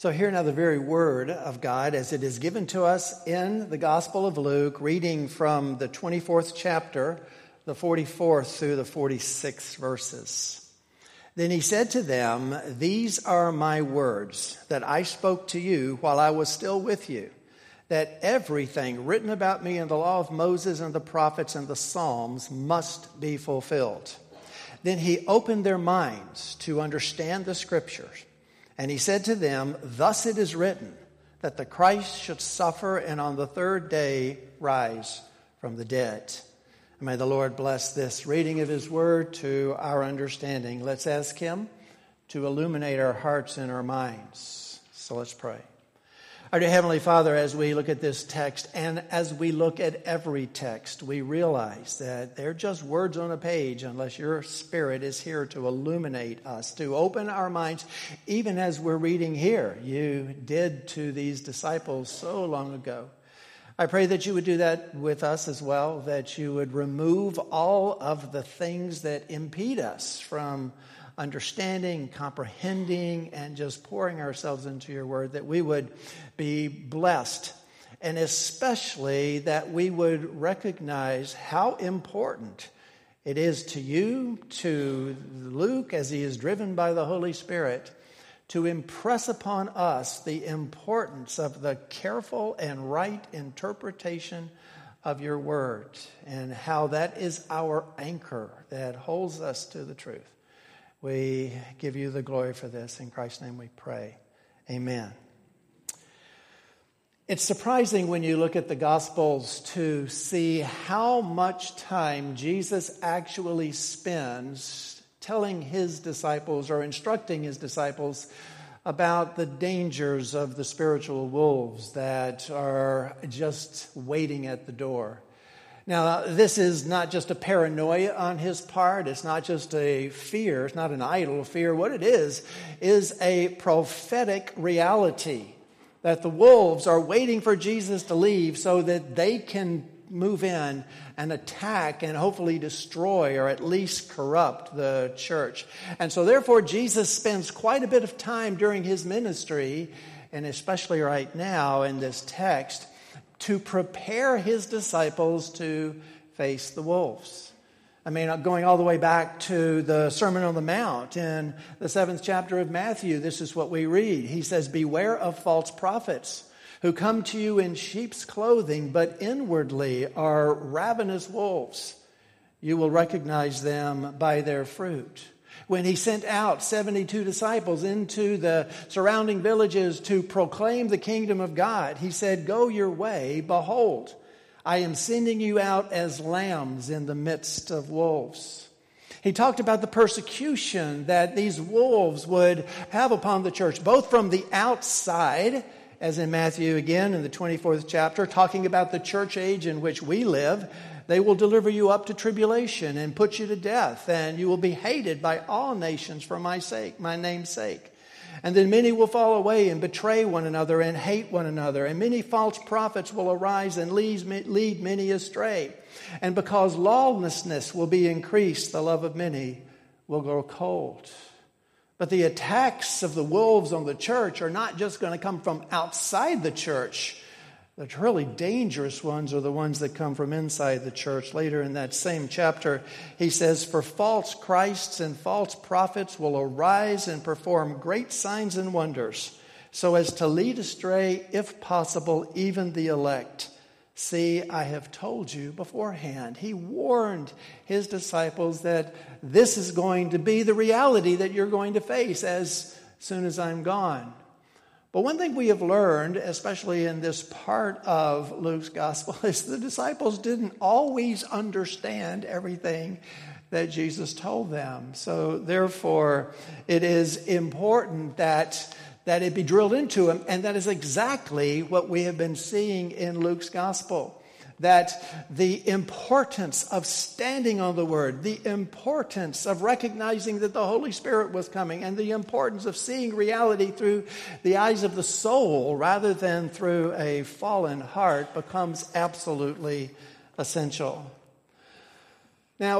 So hear now the very word of God as it is given to us in the Gospel of Luke, reading from the 24th chapter, the 44th through the 46th verses. Then he said to them, "These are my words that I spoke to you while I was still with you, that everything written about me in the law of Moses and the prophets and the Psalms must be fulfilled." Then he opened their minds to understand the Scriptures. And he said to them, "Thus it is written, that the Christ should suffer and on the third day rise from the dead." And may the Lord bless this reading of his word to our understanding. Let's ask him to illuminate our hearts and our minds. So let's pray. Our dear Heavenly Father, as we look at this text and as we look at every text, we realize that they're just words on a page unless your Spirit is here to illuminate us, to open our minds, even as we're reading here. You did to these disciples so long ago. I pray that you would do that with us as well, that you would remove all of the things that impede us from understanding, comprehending, and just pouring ourselves into your word, that we would be blessed, and especially that we would recognize how important it is to you, to Luke, as he is driven by the Holy Spirit, to impress upon us the importance of the careful and right interpretation of your word, and how that is our anchor that holds us to the truth. We give you the glory for this. In Christ's name we pray. Amen. It's surprising when you look at the Gospels to see how much time Jesus actually spends telling his disciples or instructing his disciples about the dangers of the spiritual wolves that are just waiting at the door. Now, this is not just a paranoia on his part. It's not just a fear. It's not an idle fear. What it is a prophetic reality that the wolves are waiting for Jesus to leave so that they can move in and attack and hopefully destroy or at least corrupt the church. And so therefore, Jesus spends quite a bit of time during his ministry, and especially right now in this text, to prepare his disciples to face the wolves. I mean, going all the way back to the Sermon on the Mount in the 7th chapter of Matthew, this is what we read. He says, "Beware of false prophets who come to you in sheep's clothing, but inwardly are ravenous wolves. You will recognize them by their fruit." When he sent out 72 disciples into the surrounding villages to proclaim the kingdom of God, he said, "Go your way, behold, I am sending you out as lambs in the midst of wolves." He talked about the persecution that these wolves would have upon the church, both from the outside, as in Matthew again in the 24th chapter, talking about the church age in which we live. They will deliver you up to tribulation and put you to death, and you will be hated by all nations for my sake, my name's sake. And then many will fall away and betray one another and hate one another, and many false prophets will arise and lead many astray. And because lawlessness will be increased, the love of many will grow cold. But the attacks of the wolves on the church are not just going to come from outside the church. The really dangerous ones are the ones that come from inside the church. Later in that same chapter, he says, "For false Christs and false prophets will arise and perform great signs and wonders, so as to lead astray, if possible, even the elect. See, I have told you beforehand." He warned his disciples that this is going to be the reality that you're going to face as soon as I'm gone. But one thing we have learned, especially in this part of Luke's gospel, is the disciples didn't always understand everything that Jesus told them. So therefore, it is important that it be drilled into them, and that is exactly what we have been seeing in Luke's gospel. That the importance of standing on the word, the importance of recognizing that the Holy Spirit was coming, and the importance of seeing reality through the eyes of the soul rather than through a fallen heart becomes absolutely essential. Now,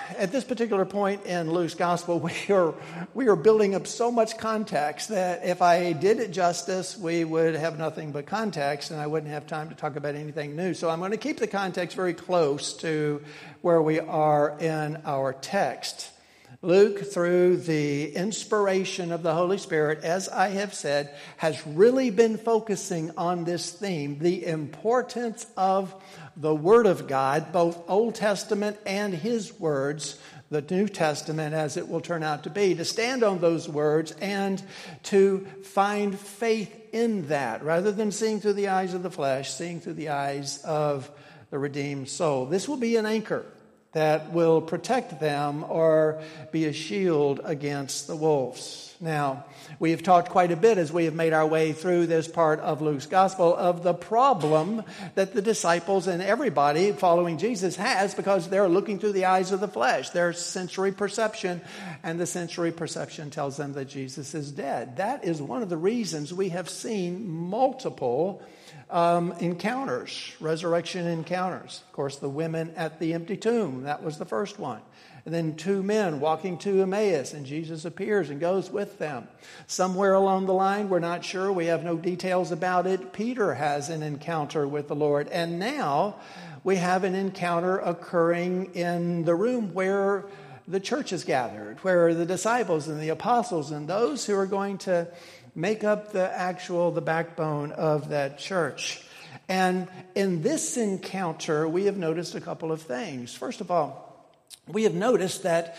at this particular point in Luke's gospel, we are building up so much context that if I did it justice, we would have nothing but context, and I wouldn't have time to talk about anything new. So I'm going to keep the context very close to where we are in our text. Luke, through the inspiration of the Holy Spirit, as I have said, has really been focusing on this theme, the importance of the Word of God, both Old Testament and His words, the New Testament as it will turn out to be, to stand on those words and to find faith in that, rather than seeing through the eyes of the flesh, seeing through the eyes of the redeemed soul. This will be an anchor that will protect them or be a shield against the wolves. Now, we have talked quite a bit as we have made our way through this part of Luke's gospel of the problem that the disciples and everybody following Jesus has because they're looking through the eyes of the flesh, their sensory perception, and the sensory perception tells them that Jesus is dead. That is one of the reasons we have seen multiple encounters, resurrection encounters. Of course, the women at the empty tomb, that was the first one. And then 2 men walking to Emmaus, and Jesus appears and goes with them. Somewhere along the line, we're not sure, we have no details about it, Peter has an encounter with the Lord. And now we have an encounter occurring in the room where the church is gathered, where the disciples and the apostles and those who are going to make up the backbone of that church. And in this encounter, we have noticed a couple of things. First of all, we have noticed that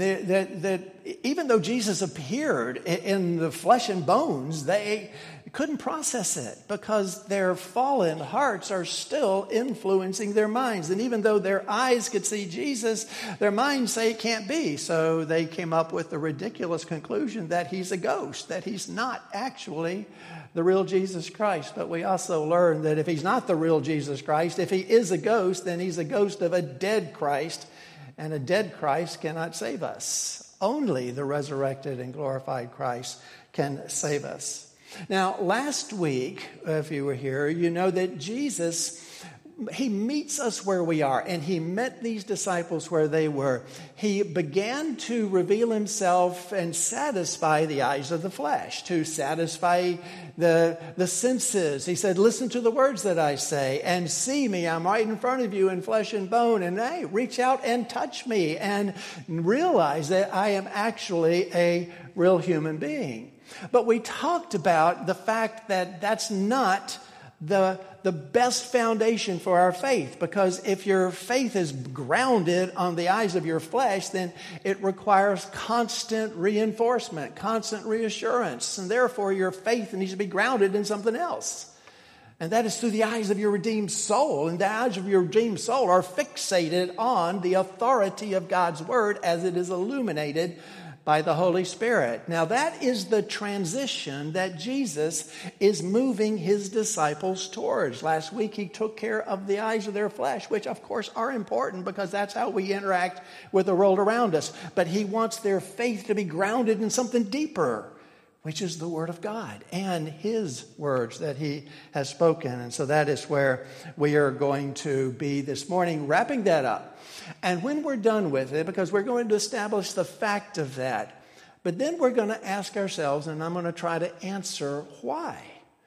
even though Jesus appeared in the flesh and bones, they couldn't process it because their fallen hearts are still influencing their minds. And even though their eyes could see Jesus, their minds say it can't be. So they came up with the ridiculous conclusion that he's a ghost, that he's not actually the real Jesus Christ. But we also learned that if he's not the real Jesus Christ, if he is a ghost, then he's a ghost of a dead Christ. And a dead Christ cannot save us. Only the resurrected and glorified Christ can save us. Now, last week, if you were here, you know that Jesus, he meets us where we are, and he met these disciples where they were. He began to reveal himself and satisfy the eyes of the flesh, to satisfy the senses. He said, listen to the words that I say and see me. I'm right in front of you in flesh and bone. And hey, reach out and touch me and realize that I am actually a real human being. But we talked about the fact that that's not the best foundation for our faith, because if your faith is grounded on the eyes of your flesh, then it requires constant reinforcement, constant reassurance, and therefore your faith needs to be grounded in something else. And that is through the eyes of your redeemed soul. And the eyes of your redeemed soul are fixated on the authority of God's word as it is illuminated by the Holy Spirit. Now that is the transition that Jesus is moving his disciples towards. Last week he took care of the eyes of their flesh, which of course are important because that's how we interact with the world around us. But he wants their faith to be grounded in something deeper, which is the Word of God and his words that he has spoken. And so that is where we are going to be this morning, wrapping that up. And when we're done with it, because we're going to establish the fact of that, but then we're going to ask ourselves, and I'm going to try to answer why.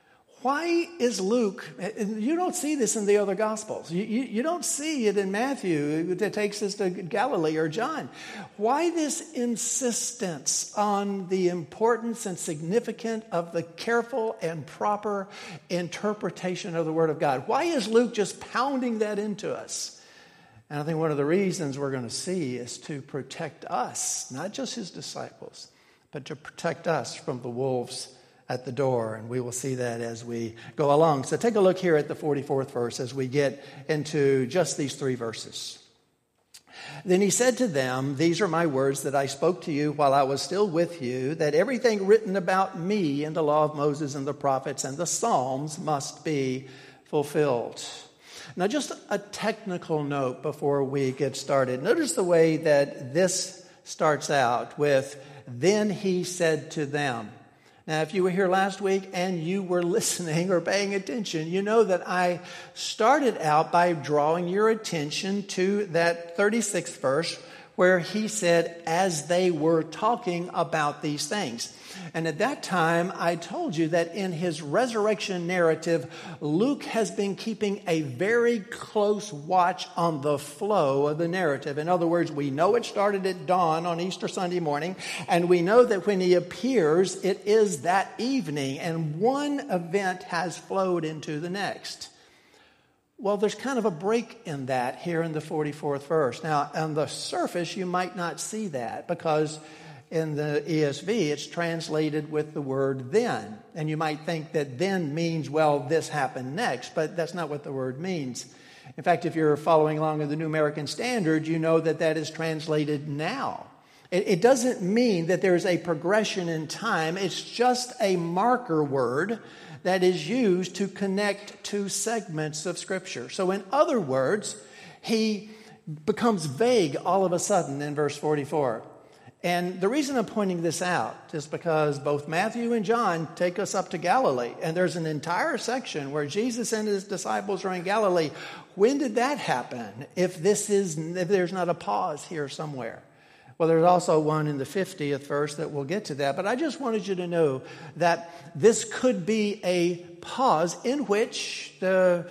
Why is Luke, you don't see this in the other Gospels. You don't see it in Matthew that takes us to Galilee or John. Why this insistence on the importance and significance of the careful and proper interpretation of the Word of God? Why is Luke just pounding that into us? And I think one of the reasons we're going to see is to protect us, not just his disciples, but to protect us from the wolves at the door. And we will see that as we go along. So take a look here at the 44th verse as we get into just these 3 verses. Then he said to them, "These are my words that I spoke to you while I was still with you, that everything written about me in the law of Moses and the prophets and the Psalms must be fulfilled." Now, just a technical note before we get started. Notice the way that this starts out with, "Then he said to them." Now, if you were here last week and you were listening or paying attention, you know that I started out by drawing your attention to that 36th verse where he said, as they were talking about these things. And at that time, I told you that in his resurrection narrative, Luke has been keeping a very close watch on the flow of the narrative. In other words, we know it started at dawn on Easter Sunday morning, and we know that when he appears, it is that evening, and one event has flowed into the next. Well, there's kind of a break in that here in the 44th verse. Now, on the surface, you might not see that because in the ESV, it's translated with the word then. And you might think that then means, well, this happened next, but that's not what the word means. In fact, if you're following along in the New American Standard, you know that that is translated now. It doesn't mean that there's a progression in time. It's just a marker word that is used to connect two segments of Scripture. So in other words, he becomes vague all of a sudden in verse 44. And the reason I'm pointing this out is because both Matthew and John take us up to Galilee. And there's an entire section where Jesus and his disciples are in Galilee. When did that happen if there's not a pause here somewhere? Well, there's also one in the 50th verse that we'll get to that. But I just wanted you to know that this could be a pause in which the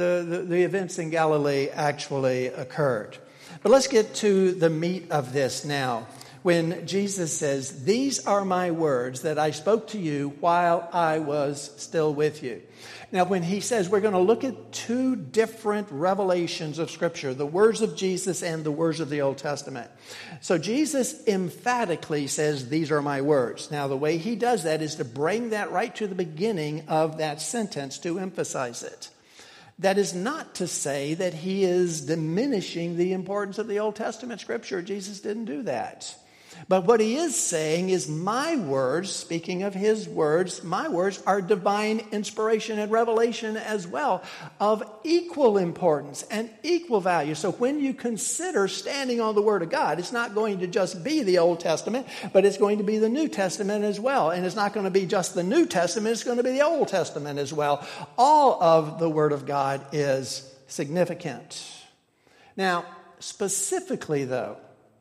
events in Galilee actually occurred. But let's get to the meat of this now. When Jesus says, "These are my words that I spoke to you while I was still with you." Now, when he says we're going to look at two different revelations of Scripture, the words of Jesus and the words of the Old Testament. So Jesus emphatically says, "These are my words." Now, the way he does that is to bring that right to the beginning of that sentence to emphasize it. That is not to say that he is diminishing the importance of the Old Testament Scripture. Jesus didn't do that. But what he is saying is my words, speaking of his words, my words are divine inspiration and revelation as well, of equal importance and equal value. So when you consider standing on the Word of God, it's not going to just be the Old Testament, but it's going to be the New Testament as well. And it's not going to be just the New Testament, it's going to be the Old Testament as well. All of the Word of God is significant. Now, specifically though,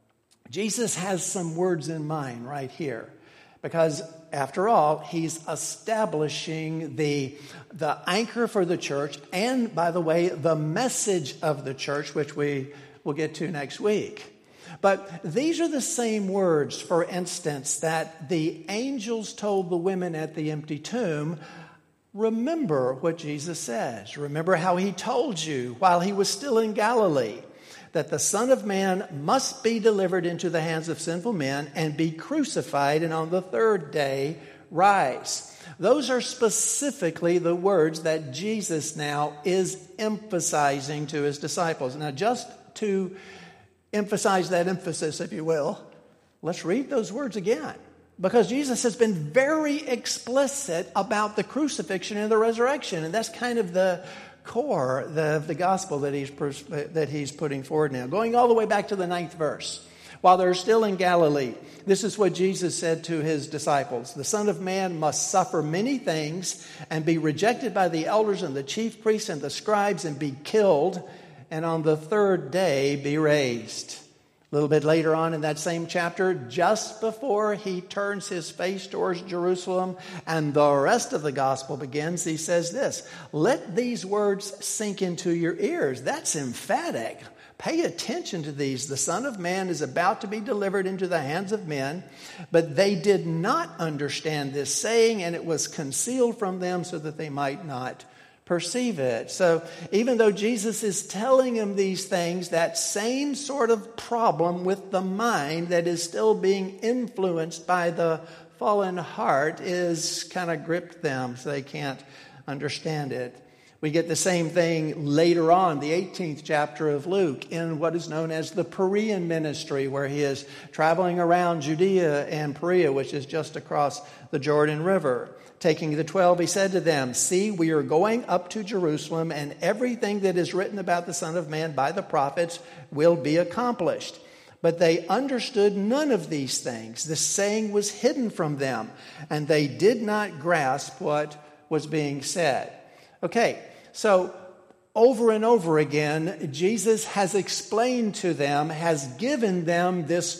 Jesus has some words in mind right here because, after all, he's establishing the anchor for the church and, by the way, the message of the church, which we will get to next week. But these are the same words, for instance, that the angels told the women at the empty tomb. Remember what Jesus says. Remember how he told you while he was still in Galilee that the Son of Man must be delivered into the hands of sinful men and be crucified and on the third day rise. Those are specifically the words that Jesus now is emphasizing to his disciples. Now, just to emphasize that emphasis, if you will, let's read those words again. Because Jesus has been very explicit about the crucifixion and the resurrection. And that's kind of the core of the gospel that he's putting forward now. Going all the way back to the 9th verse. While they're still in Galilee, this is what Jesus said to his disciples. "The Son of Man must suffer many things and be rejected by the elders and the chief priests and the scribes and be killed, and on the third day be raised." A little bit later on in that same chapter, just before he turns his face towards Jerusalem and the rest of the gospel begins, he says this, "Let these words sink into your ears." That's emphatic. Pay attention to these. "The Son of Man is about to be delivered into the hands of men, but they did not understand this saying, and it was concealed from them so that they might not perceive it." So even though Jesus is telling him these things, that same sort of problem with the mind that is still being influenced by the fallen heart is kind of gripped them so they can't understand it. We get the same thing later on, the 18th chapter of Luke, in what is known as the Perean ministry, where he is traveling around Judea and Perea, which is just across the Jordan River. Taking the 12, he said to them, "See, we are going up to Jerusalem, and everything that is written about the Son of Man by the prophets will be accomplished." But they understood none of these things. The saying was hidden from them, and they did not grasp what was being said. Okay, so over and over again, Jesus has explained to them, has given them this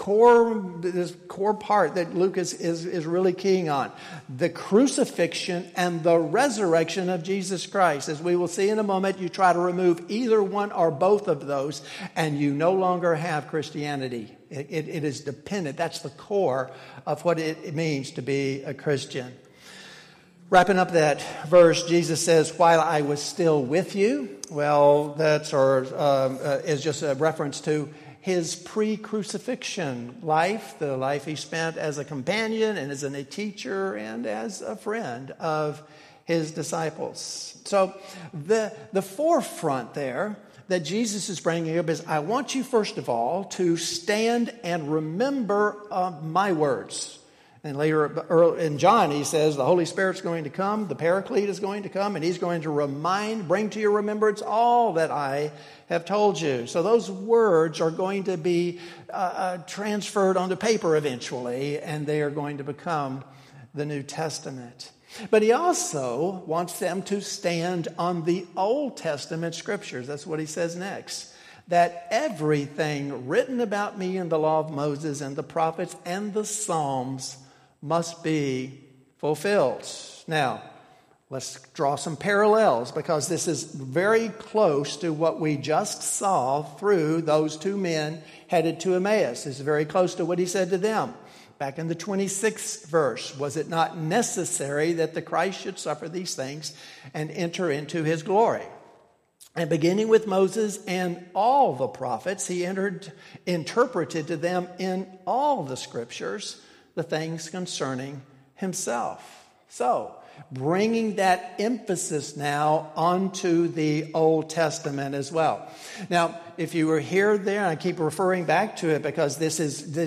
core part that Luke is really keying on. The crucifixion and the resurrection of Jesus Christ. As we will see in a moment, you try to remove either one or both of those, and you no longer have Christianity. It is dependent. That's the core of what it means to be a Christian. Wrapping up that verse, Jesus says, while I was still with you. Well, is just a reference to his pre-crucifixion life, the life he spent as a companion and as a teacher and as a friend of his disciples. So the forefront there that Jesus is bringing up is, I want you first of all to stand and remember my words. And later in John, he says the Holy Spirit's going to come, the Paraclete is going to come, and he's going to bring to your remembrance all that I have told you. So those words are going to be transferred onto paper eventually, and they are going to become the New Testament. But he also wants them to stand on the Old Testament scriptures. That's what he says next. That everything written about me in the law of Moses and the prophets and the Psalms must be fulfilled. Now, let's draw some parallels, because this is very close to what we just saw through those two men headed to Emmaus. This is very close to what he said to them. Back in the 26th verse, was it not necessary that the Christ should suffer these things and enter into his glory? And beginning with Moses and all the prophets, he interpreted to them in all the scriptures the things concerning himself. So, bringing that emphasis now onto the Old Testament as well. Now, if you were here there, I keep referring back to it because this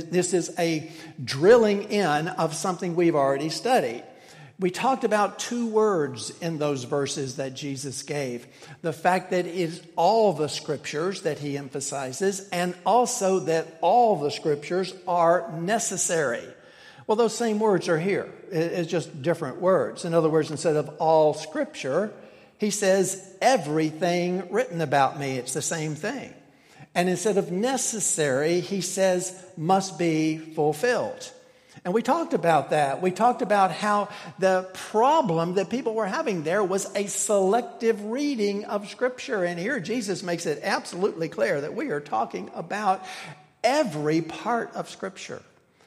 is a drilling in of something we've already studied. We talked about two words in those verses that Jesus gave. The fact that it is all the scriptures that he emphasizes, and also that all the scriptures are necessary. Well, those same words are here. It's just different words. In other words, instead of all scripture, he says everything written about me. It's the same thing. And instead of necessary, he says must be fulfilled. And we talked about that. We talked about how the problem that people were having there was a selective reading of Scripture. And here Jesus makes it absolutely clear that we are talking about every part of Scripture.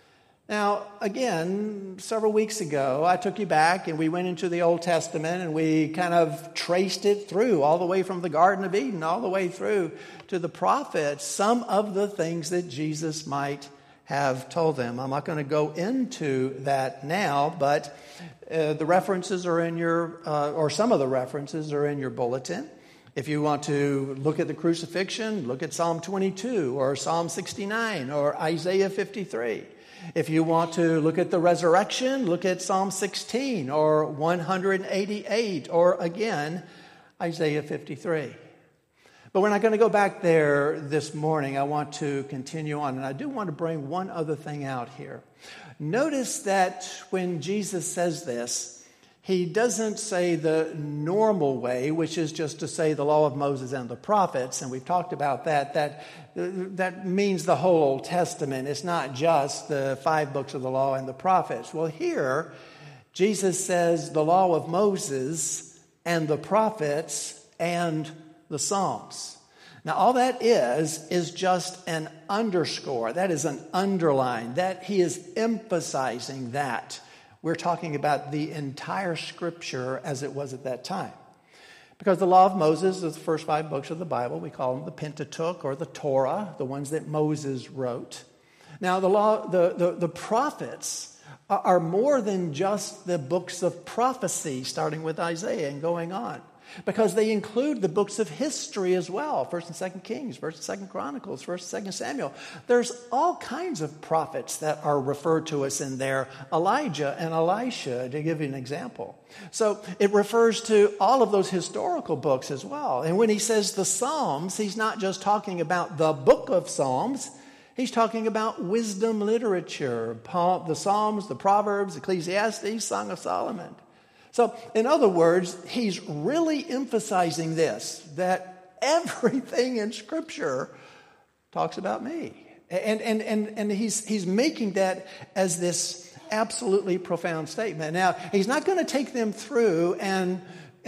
Now, again, several weeks ago, I took you back and we went into the Old Testament and we kind of traced it through all the way from the Garden of Eden all the way through to the prophets, some of the things that Jesus might have told them. I'm not going to go into that now, but the references are in your, or some of the references are in your bulletin. If you want to look at the crucifixion, look at Psalm 22 or Psalm 69 or Isaiah 53. If you want to look at the resurrection, look at Psalm 16 or 188 or again, Isaiah 53. But we're not going to go back there this morning. I want to continue on. And I do want to bring one other thing out here. Notice that when Jesus says this, he doesn't say the normal way, which is just to say the law of Moses and the prophets. And we've talked about that. That means the whole Old Testament. It's not just the 5 books of the law and the prophets. Well, here, Jesus says the law of Moses and the prophets and the Psalms. Now, all that is just an underscore. That is an underline. That he is emphasizing that. We're talking about the entire Scripture as it was at that time. Because the law of Moses is the first 5 books of the Bible. We call them the Pentateuch or the Torah, the ones that Moses wrote. Now, the prophets are more than just the books of prophecy, starting with Isaiah and going on. Because they include the books of history as well. 1st and 2nd Kings, 1st and 2nd Chronicles, 1st and 2nd Samuel. There's all kinds of prophets that are referred to us in there. Elijah and Elisha, to give you an example. So it refers to all of those historical books as well. And when he says the Psalms, he's not just talking about the book of Psalms. He's talking about wisdom literature. The Psalms, the Proverbs, Ecclesiastes, Song of Solomon. So, in other words, he's really emphasizing this, that everything in Scripture talks about me. And he's making that as this absolutely profound statement. Now, he's not going to take them through and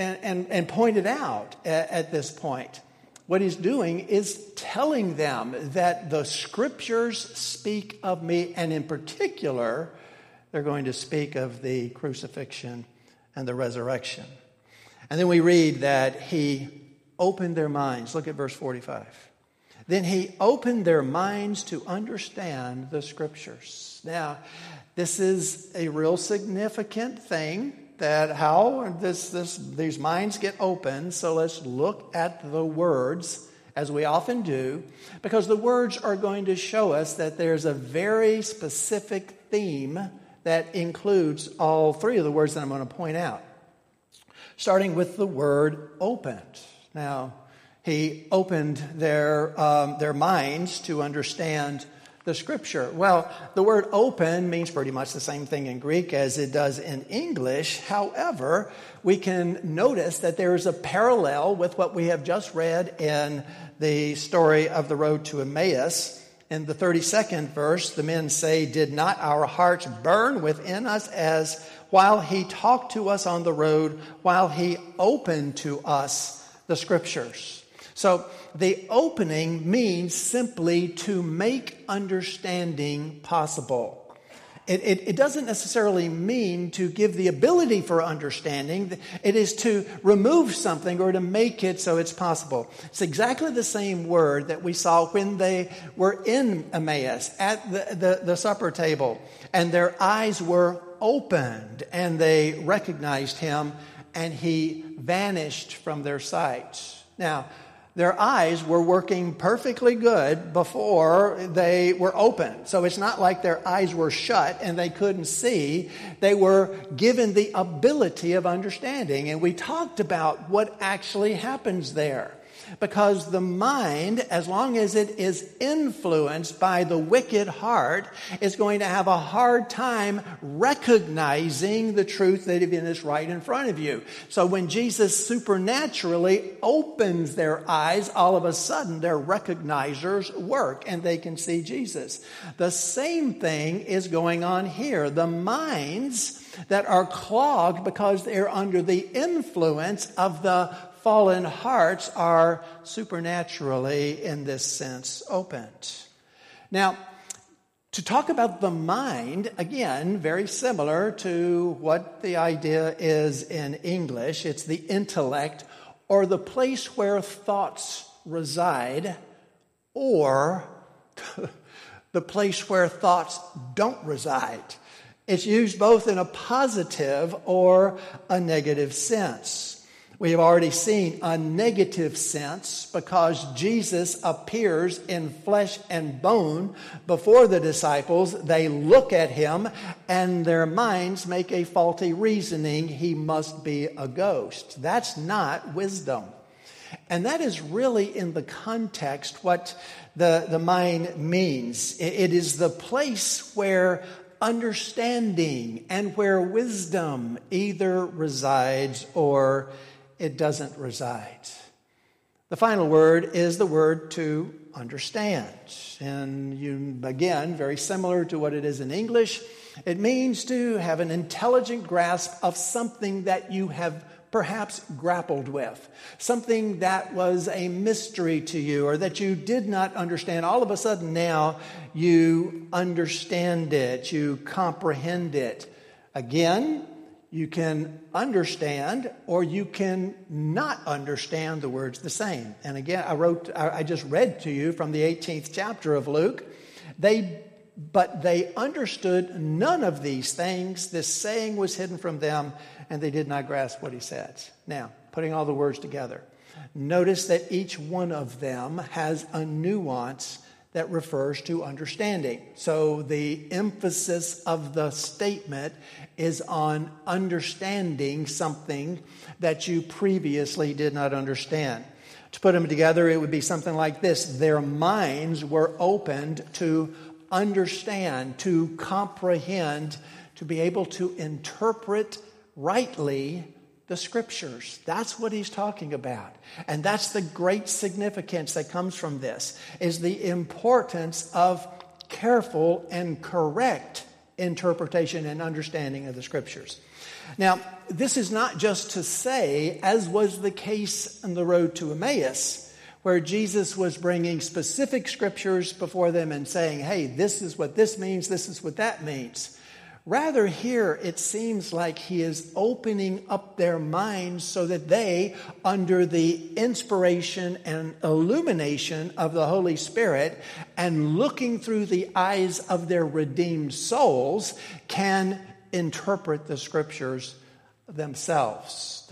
point it out at this point. What he's doing is telling them that the Scriptures speak of me, and in particular, they're going to speak of the crucifixion and the resurrection. And then we read that he opened their minds. Look at verse 45. Then he opened their minds to understand the Scriptures. Now, this is a real significant thing, that how these minds get opened. So let's look at the words, as we often do, because the words are going to show us that there's a very specific theme that includes all three of the words that I'm going to point out. Starting with the word opened. Now, he opened their minds to understand the Scripture. Well, the word open means pretty much the same thing in Greek as it does in English. However, we can notice that there is a parallel with what we have just read in the story of the road to Emmaus. In the 32nd verse, the men say, "Did not our hearts burn within us as while he talked to us on the road, while he opened to us the Scriptures?" So the opening means simply to make understanding possible. It doesn't necessarily mean to give the ability for understanding. It is to remove something or to make it so it's possible. It's exactly the same word that we saw when they were in Emmaus at the supper table, and their eyes were opened and they recognized him, and he vanished from their sight. Now, their eyes were working perfectly good before they were open. So it's not like their eyes were shut and they couldn't see. They were given the ability of understanding. And we talked about what actually happens there. Because the mind, as long as it is influenced by the wicked heart, is going to have a hard time recognizing the truth that is right in front of you. So when Jesus supernaturally opens their eyes, all of a sudden their recognizers work and they can see Jesus. The same thing is going on here. The minds that are clogged because they're under the influence of the fallen hearts are supernaturally, in this sense, opened. Now, to talk about the mind, again, very similar to what the idea is in English. It's the intellect, or the place where thoughts reside, or the place where thoughts don't reside. It's used both in a positive or a negative sense. We have already seen a negative sense because Jesus appears in flesh and bone before the disciples. They look at him and their minds make a faulty reasoning. He must be a ghost. That's not wisdom. And that is really in the context what the mind means. It is the place where understanding and where wisdom either resides or it doesn't reside. The final word is the word to understand. And again, very similar to what it is in English, it means to have an intelligent grasp of something that you have perhaps grappled with, something that was a mystery to you or that you did not understand. All of a sudden now you understand it, you comprehend it. Again, you can understand or you can not understand the words the same. And again, I just read to you from the 18th chapter of Luke. But they understood none of these things. This saying was hidden from them, and they did not grasp what he said. Now, putting all the words together, notice that each one of them has a nuance that refers to understanding. So the emphasis of the statement is on understanding something that you previously did not understand. To put them together, it would be something like this. Their minds were opened to understand, to comprehend, to be able to interpret rightly the Scriptures. That's what he's talking about. And that's the great significance that comes from this, is the importance of careful and correct interpretation and understanding of the Scriptures. Now, this is not just to say, as was the case on the road to Emmaus, where Jesus was bringing specific Scriptures before them and saying, hey, this is what this means, this is what that means. Rather, here it seems like he is opening up their minds so that they, under the inspiration and illumination of the Holy Spirit and looking through the eyes of their redeemed souls, can interpret the Scriptures themselves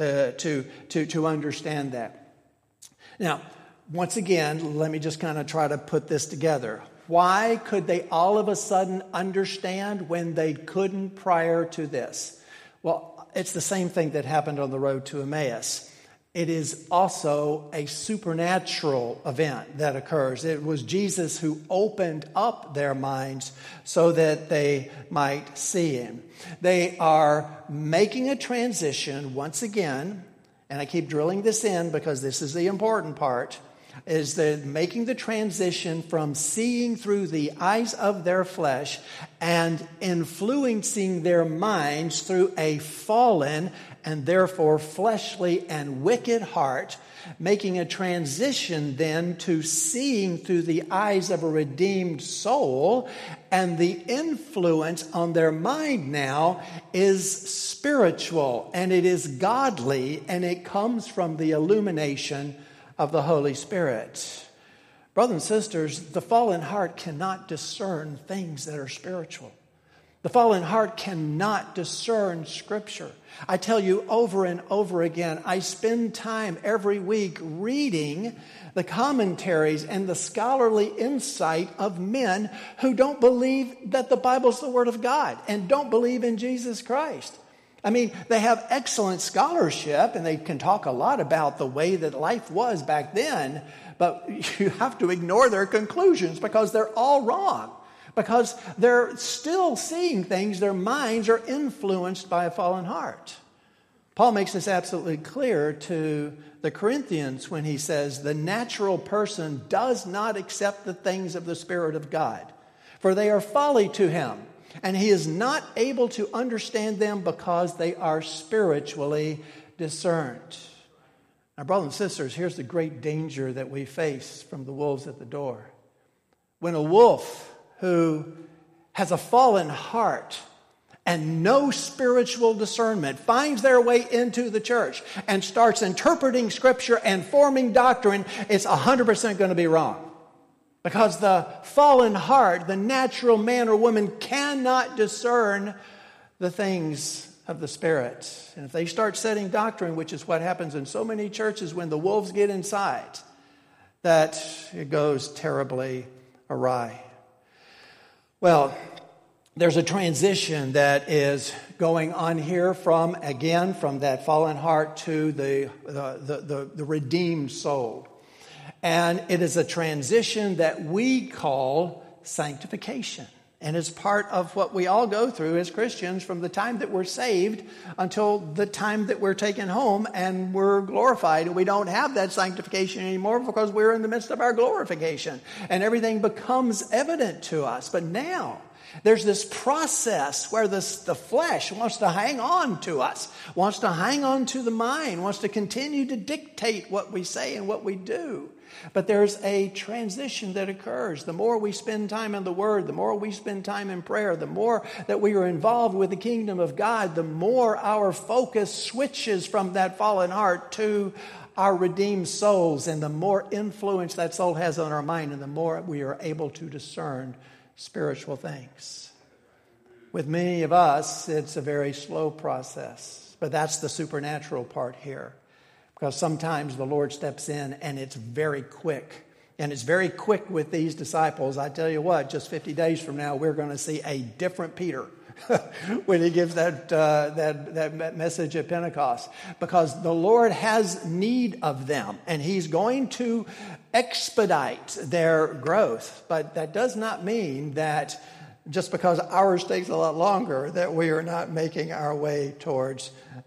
to understand that. Now, once again, let me just kind of try to put this together. Why could they all of a sudden understand when they couldn't prior to this? Well, it's the same thing that happened on the road to Emmaus. It is also a supernatural event that occurs. It was Jesus who opened up their minds so that they might see him. They are making a transition once again, and I keep drilling this in because this is the important part, is they're making the transition from seeing through the eyes of their flesh and influencing their minds through a fallen and therefore fleshly and wicked heart, making a transition then to seeing through the eyes of a redeemed soul, and the influence on their mind now is spiritual and it is godly, and it comes from the illumination of the Holy Spirit. Brothers and sisters, the fallen heart cannot discern things that are spiritual. The fallen heart cannot discern Scripture. I tell you over and over again, I spend time every week reading the commentaries and the scholarly insight of men who don't believe that the Bible's the Word of God and don't believe in Jesus Christ. I mean, they have excellent scholarship and they can talk a lot about the way that life was back then, but you have to ignore their conclusions because they're all wrong. Because they're still seeing things, their minds are influenced by a fallen heart. Paul makes this absolutely clear to the Corinthians when he says, the natural person does not accept the things of the Spirit of God, for they are folly to him, and he is not able to understand them because they are spiritually discerned. Now, brothers and sisters, here's the great danger that we face from the wolves at the door. When a wolf who has a fallen heart and no spiritual discernment finds their way into the church and starts interpreting Scripture and forming doctrine, it's 100% going to be wrong. Because the fallen heart, the natural man or woman, cannot discern the things of the Spirit. And if they start setting doctrine, which is what happens in so many churches when the wolves get inside, that it goes terribly awry. Well, there's a transition that is going on here from that fallen heart to the redeemed soul. And it is a transition that we call sanctification. And it's part of what we all go through as Christians from the time that we're saved until the time that we're taken home and we're glorified. And we don't have that sanctification anymore because we're in the midst of our glorification. And everything becomes evident to us. But now there's this process where the flesh wants to hang on to us, wants to hang on to the mind, wants to continue to dictate what we say and what we do. But there's a transition that occurs. The more we spend time in the Word, the more we spend time in prayer, the more that we are involved with the kingdom of God, the more our focus switches from that fallen heart to our redeemed souls, and the more influence that soul has on our mind, and the more we are able to discern spiritual things. With many of us, it's a very slow process, but that's the supernatural part here. Because sometimes the Lord steps in and it's very quick. And it's very quick with these disciples. I tell you what, just 50 days from now, we're going to see a different Peter when he gives that message at Pentecost. Because the Lord has need of them and he's going to expedite their growth. But that does not mean that just because ours takes a lot longer, that we are not making our way towards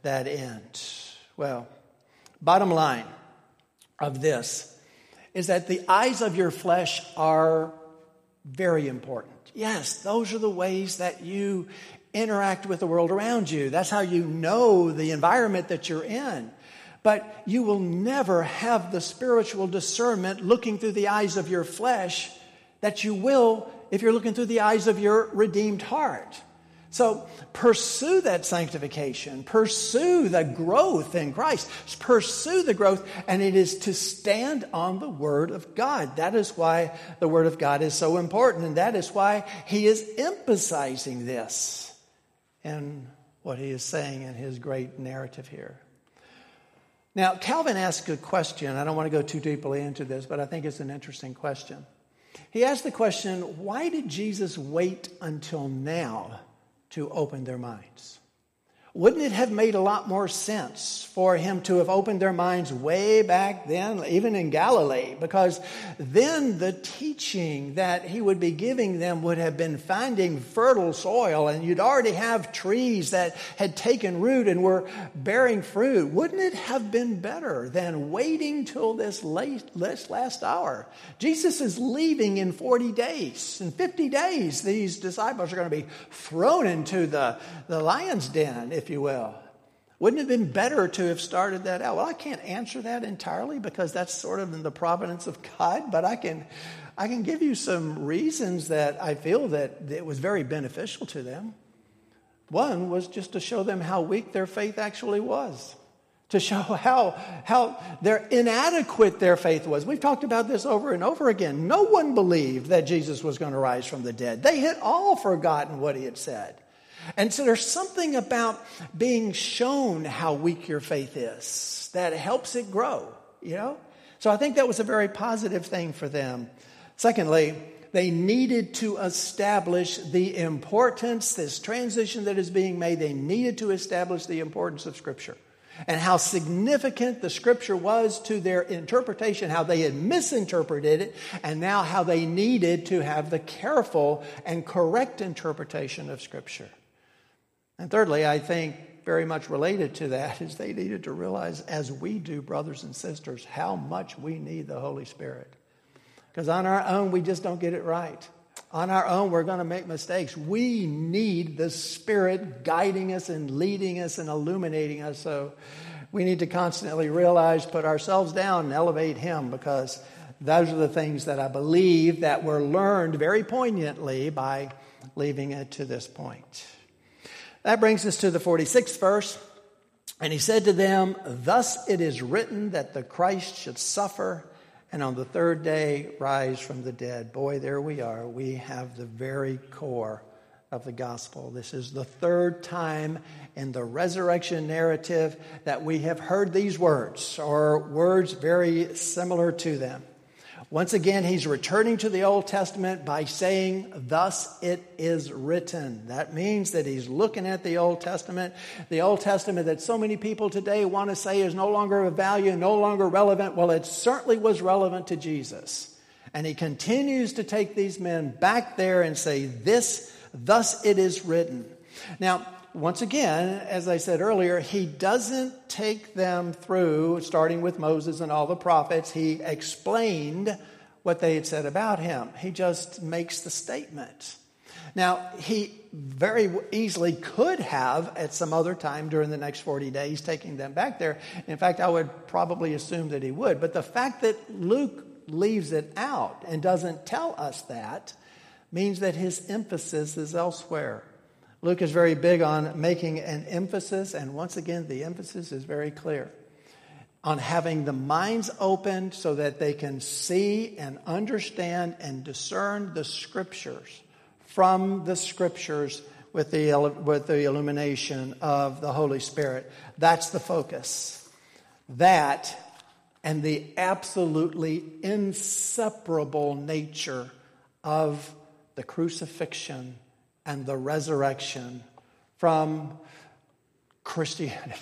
that end? Well, bottom line of this is that the eyes of your flesh are very important. Yes, those are the ways that you interact with the world around you. That's how you know the environment that you're in. But you will never have the spiritual discernment looking through the eyes of your flesh that you will if you're looking through the eyes of your redeemed heart. So pursue that sanctification. Pursue the growth in Christ. Pursue the growth, and it is to stand on the Word of God. That is why the Word of God is so important, and that is why he is emphasizing this in what he is saying in his great narrative here. Now, Calvin asked a question. I don't want to go too deeply into this, but I think it's an interesting question. He asked the question, why did Jesus wait until now to open their minds? Wouldn't it have made a lot more sense for him to have opened their minds way back then, even in Galilee? Because then the teaching that he would be giving them would have been finding fertile soil, and you'd already have trees that had taken root and were bearing fruit. Wouldn't it have been better than waiting till this last hour? Jesus is leaving in 40 days. In 50 days, these disciples are going to be thrown into the lion's den, if you will. Wouldn't it have been better to have started that out? Well, I can't answer that entirely because that's sort of in the providence of God, but I can give you some reasons that I feel that it was very beneficial to them. One was just to show them how weak their faith actually was, to show how inadequate their faith was. We've talked about this over and over again. No one believed that Jesus was going to rise from the dead. They had all forgotten what he had said. And so there's something about being shown how weak your faith is that helps it grow, you know? So I think that was a very positive thing for them. Secondly, they needed to establish the importance, this transition that is being made, they needed to establish the importance of Scripture and how significant the Scripture was to their interpretation, how they had misinterpreted it, and now how they needed to have the careful and correct interpretation of Scripture. And thirdly, I think very much related to that is they needed to realize, as we do, brothers and sisters, how much we need the Holy Spirit. Because on our own, we just don't get it right. On our own, we're going to make mistakes. We need the Spirit guiding us and leading us and illuminating us. So we need to constantly realize, put ourselves down and elevate Him, because those are the things that I believe that were learned very poignantly by leaving it to this point. That brings us to the 46th verse. And he said to them, "Thus it is written that the Christ should suffer and on the third day rise from the dead." Boy, there we are. We have the very core of the gospel. This is the third time in the resurrection narrative that we have heard these words, or words very similar to them. Once again, he's returning to the Old Testament by saying, "Thus it is written." That means that he's looking at the Old Testament that so many people today want to say is no longer of value, no longer relevant. Well, it certainly was relevant to Jesus. And he continues to take these men back there and say, thus it is written. Now, once again, as I said earlier, he doesn't take them through, starting with Moses and all the prophets. He explained what they had said about him. He just makes the statement. Now, he very easily could have, at some other time during the next 40 days, taking them back there. In fact, I would probably assume that he would. But the fact that Luke leaves it out and doesn't tell us that means that his emphasis is elsewhere. Luke is very big on making an emphasis, and once again, the emphasis is very clear, on having the minds opened so that they can see and understand and discern the Scriptures from the Scriptures with the illumination of the Holy Spirit. That's the focus. That and the absolutely inseparable nature of the crucifixion and the resurrection from Christianity,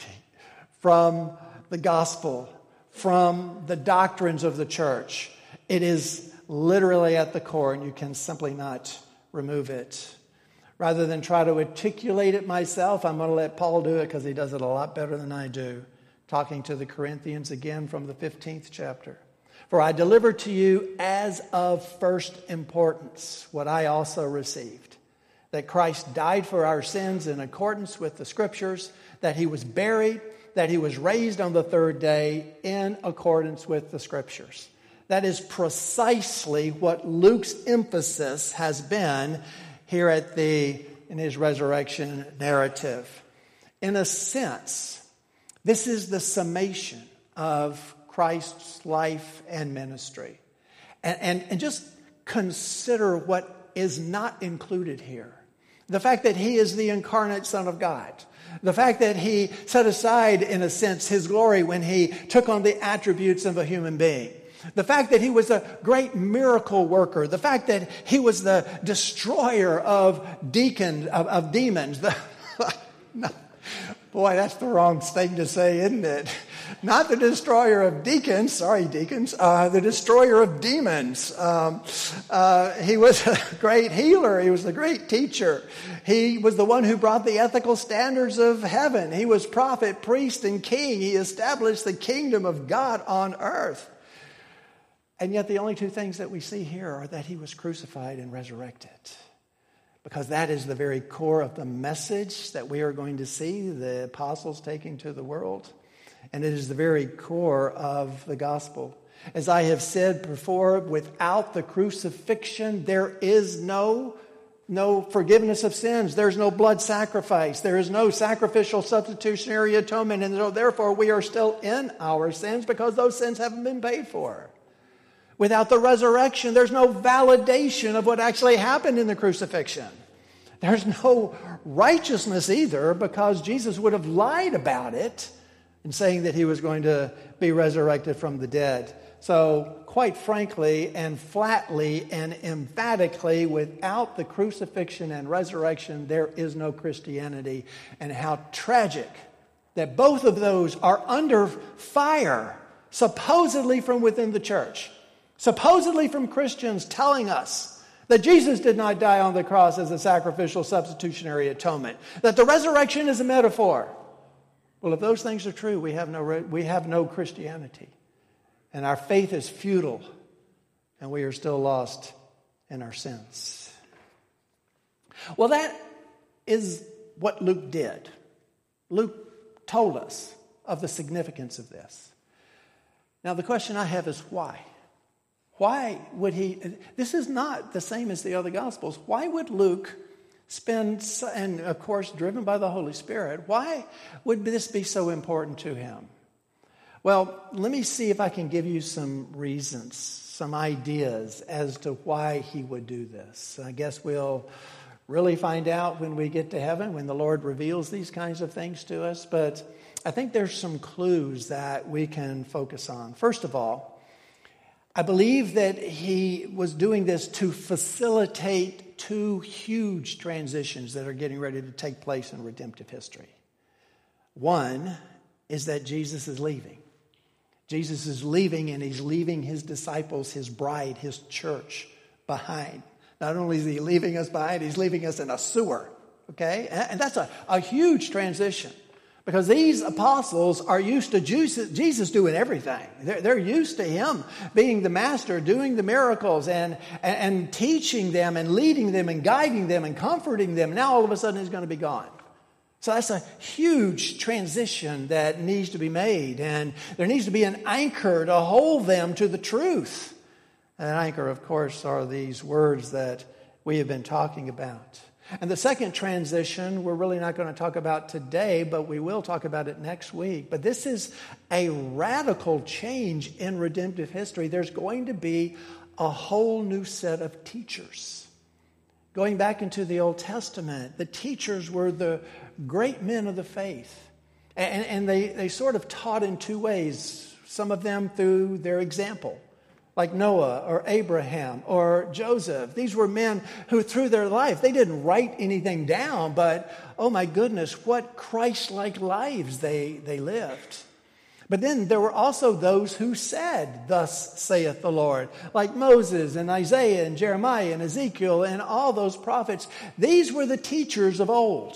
from the gospel, from the doctrines of the church. It is literally at the core, and you can simply not remove it. Rather than try to articulate it myself, I'm going to let Paul do it because he does it a lot better than I do. Talking to the Corinthians again from the 15th chapter. For I delivered to you as of first importance what I also received. That Christ died for our sins in accordance with the Scriptures, that he was buried, that he was raised on the third day in accordance with the Scriptures. That is precisely what Luke's emphasis has been here in his resurrection narrative. In a sense, this is the summation of Christ's life and ministry. And just consider what is not included here. The fact that he is the incarnate Son of God. The fact that he set aside, in a sense, his glory when he took on the attributes of a human being. The fact that he was a great miracle worker. The fact that he was the destroyer of demons. No. Boy, that's the wrong thing to say, isn't it? Not the destroyer of deacons. Sorry, deacons. The destroyer of demons. He was a great healer. He was a great teacher. He was the one who brought the ethical standards of heaven. He was prophet, priest, and king. He established the kingdom of God on earth. And yet the only two things that we see here are that he was crucified and resurrected. Because that is the very core of the message that we are going to see the apostles taking to the world. And it is the very core of the gospel. As I have said before, without the crucifixion, there is no forgiveness of sins. There's no blood sacrifice. There is no sacrificial substitutionary atonement. And so therefore we are still in our sins because those sins haven't been paid for. Without the resurrection, there's no validation of what actually happened in the crucifixion. There's no righteousness either because Jesus would have lied about it in saying that he was going to be resurrected from the dead. So, quite frankly and flatly and emphatically, without the crucifixion and resurrection, there is no Christianity. And how tragic that both of those are under fire, supposedly from within the church. Supposedly from Christians telling us that Jesus did not die on the cross as a sacrificial substitutionary atonement. That the resurrection is a metaphor. Well, if those things are true, we have no Christianity. And our faith is futile. And we are still lost in our sins. Well, that is what Luke did. Luke told us of the significance of this. Now, the question I have is why? Why would he? This is not the same as the other Gospels. Why would Luke spend, and of course driven by the Holy Spirit, why would this be so important to him? Well, let me see if I can give you some reasons, some ideas as to why he would do this. I guess we'll really find out when we get to heaven, when the Lord reveals these kinds of things to us. But I think there's some clues that we can focus on. First of all, I believe that he was doing this to facilitate two huge transitions that are getting ready to take place in redemptive history. One is that Jesus is leaving. Jesus is leaving, and he's leaving his disciples, his bride, his church behind. Not only is he leaving us behind, he's leaving us in a sewer. Okay? And that's a huge transition. Because these apostles are used to Jesus doing everything. They're used to him being the master, doing the miracles and teaching them and leading them and guiding them and comforting them. Now all of a sudden he's going to be gone. So that's a huge transition that needs to be made. And there needs to be an anchor to hold them to the truth. And an anchor, of course, are these words that we have been talking about. And the second transition, we're really not going to talk about today, but we will talk about it next week. But this is a radical change in redemptive history. There's going to be a whole new set of teachers. Going back into the Old Testament, the teachers were the great men of the faith. And they sort of taught in two ways. Some of them through their example. Like Noah or Abraham or Joseph. These were men who through their life, they didn't write anything down, but oh my goodness, what Christ-like lives they lived. But then there were also those who said, "Thus saith the Lord," like Moses and Isaiah and Jeremiah and Ezekiel and all those prophets. These were the teachers of old.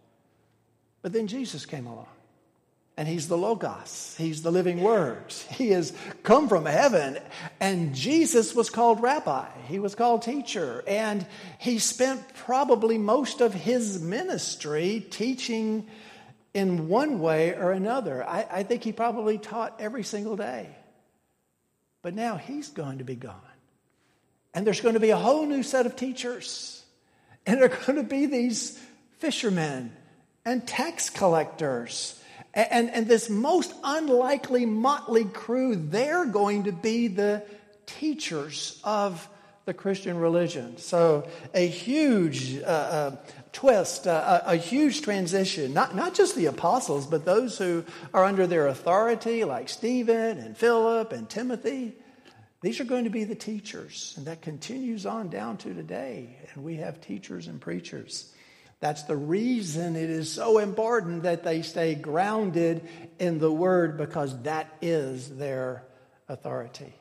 But then Jesus came along. And he's the Logos. He's the living Word. He has come from heaven. And Jesus was called Rabbi. He was called teacher. And he spent probably most of his ministry teaching in one way or another. I think he probably taught every single day. But now he's going to be gone. And there's going to be a whole new set of teachers. And they're going to be these fishermen and tax collectors. And this most unlikely motley crew, they're going to be the teachers of the Christian religion. So a huge twist, a huge transition. Not just the apostles, but those who are under their authority, like Stephen and Philip and Timothy. These are going to be the teachers. And that continues on down to today. And we have teachers and preachers. That's the reason it is so important that they stay grounded in the Word, because that is their authority.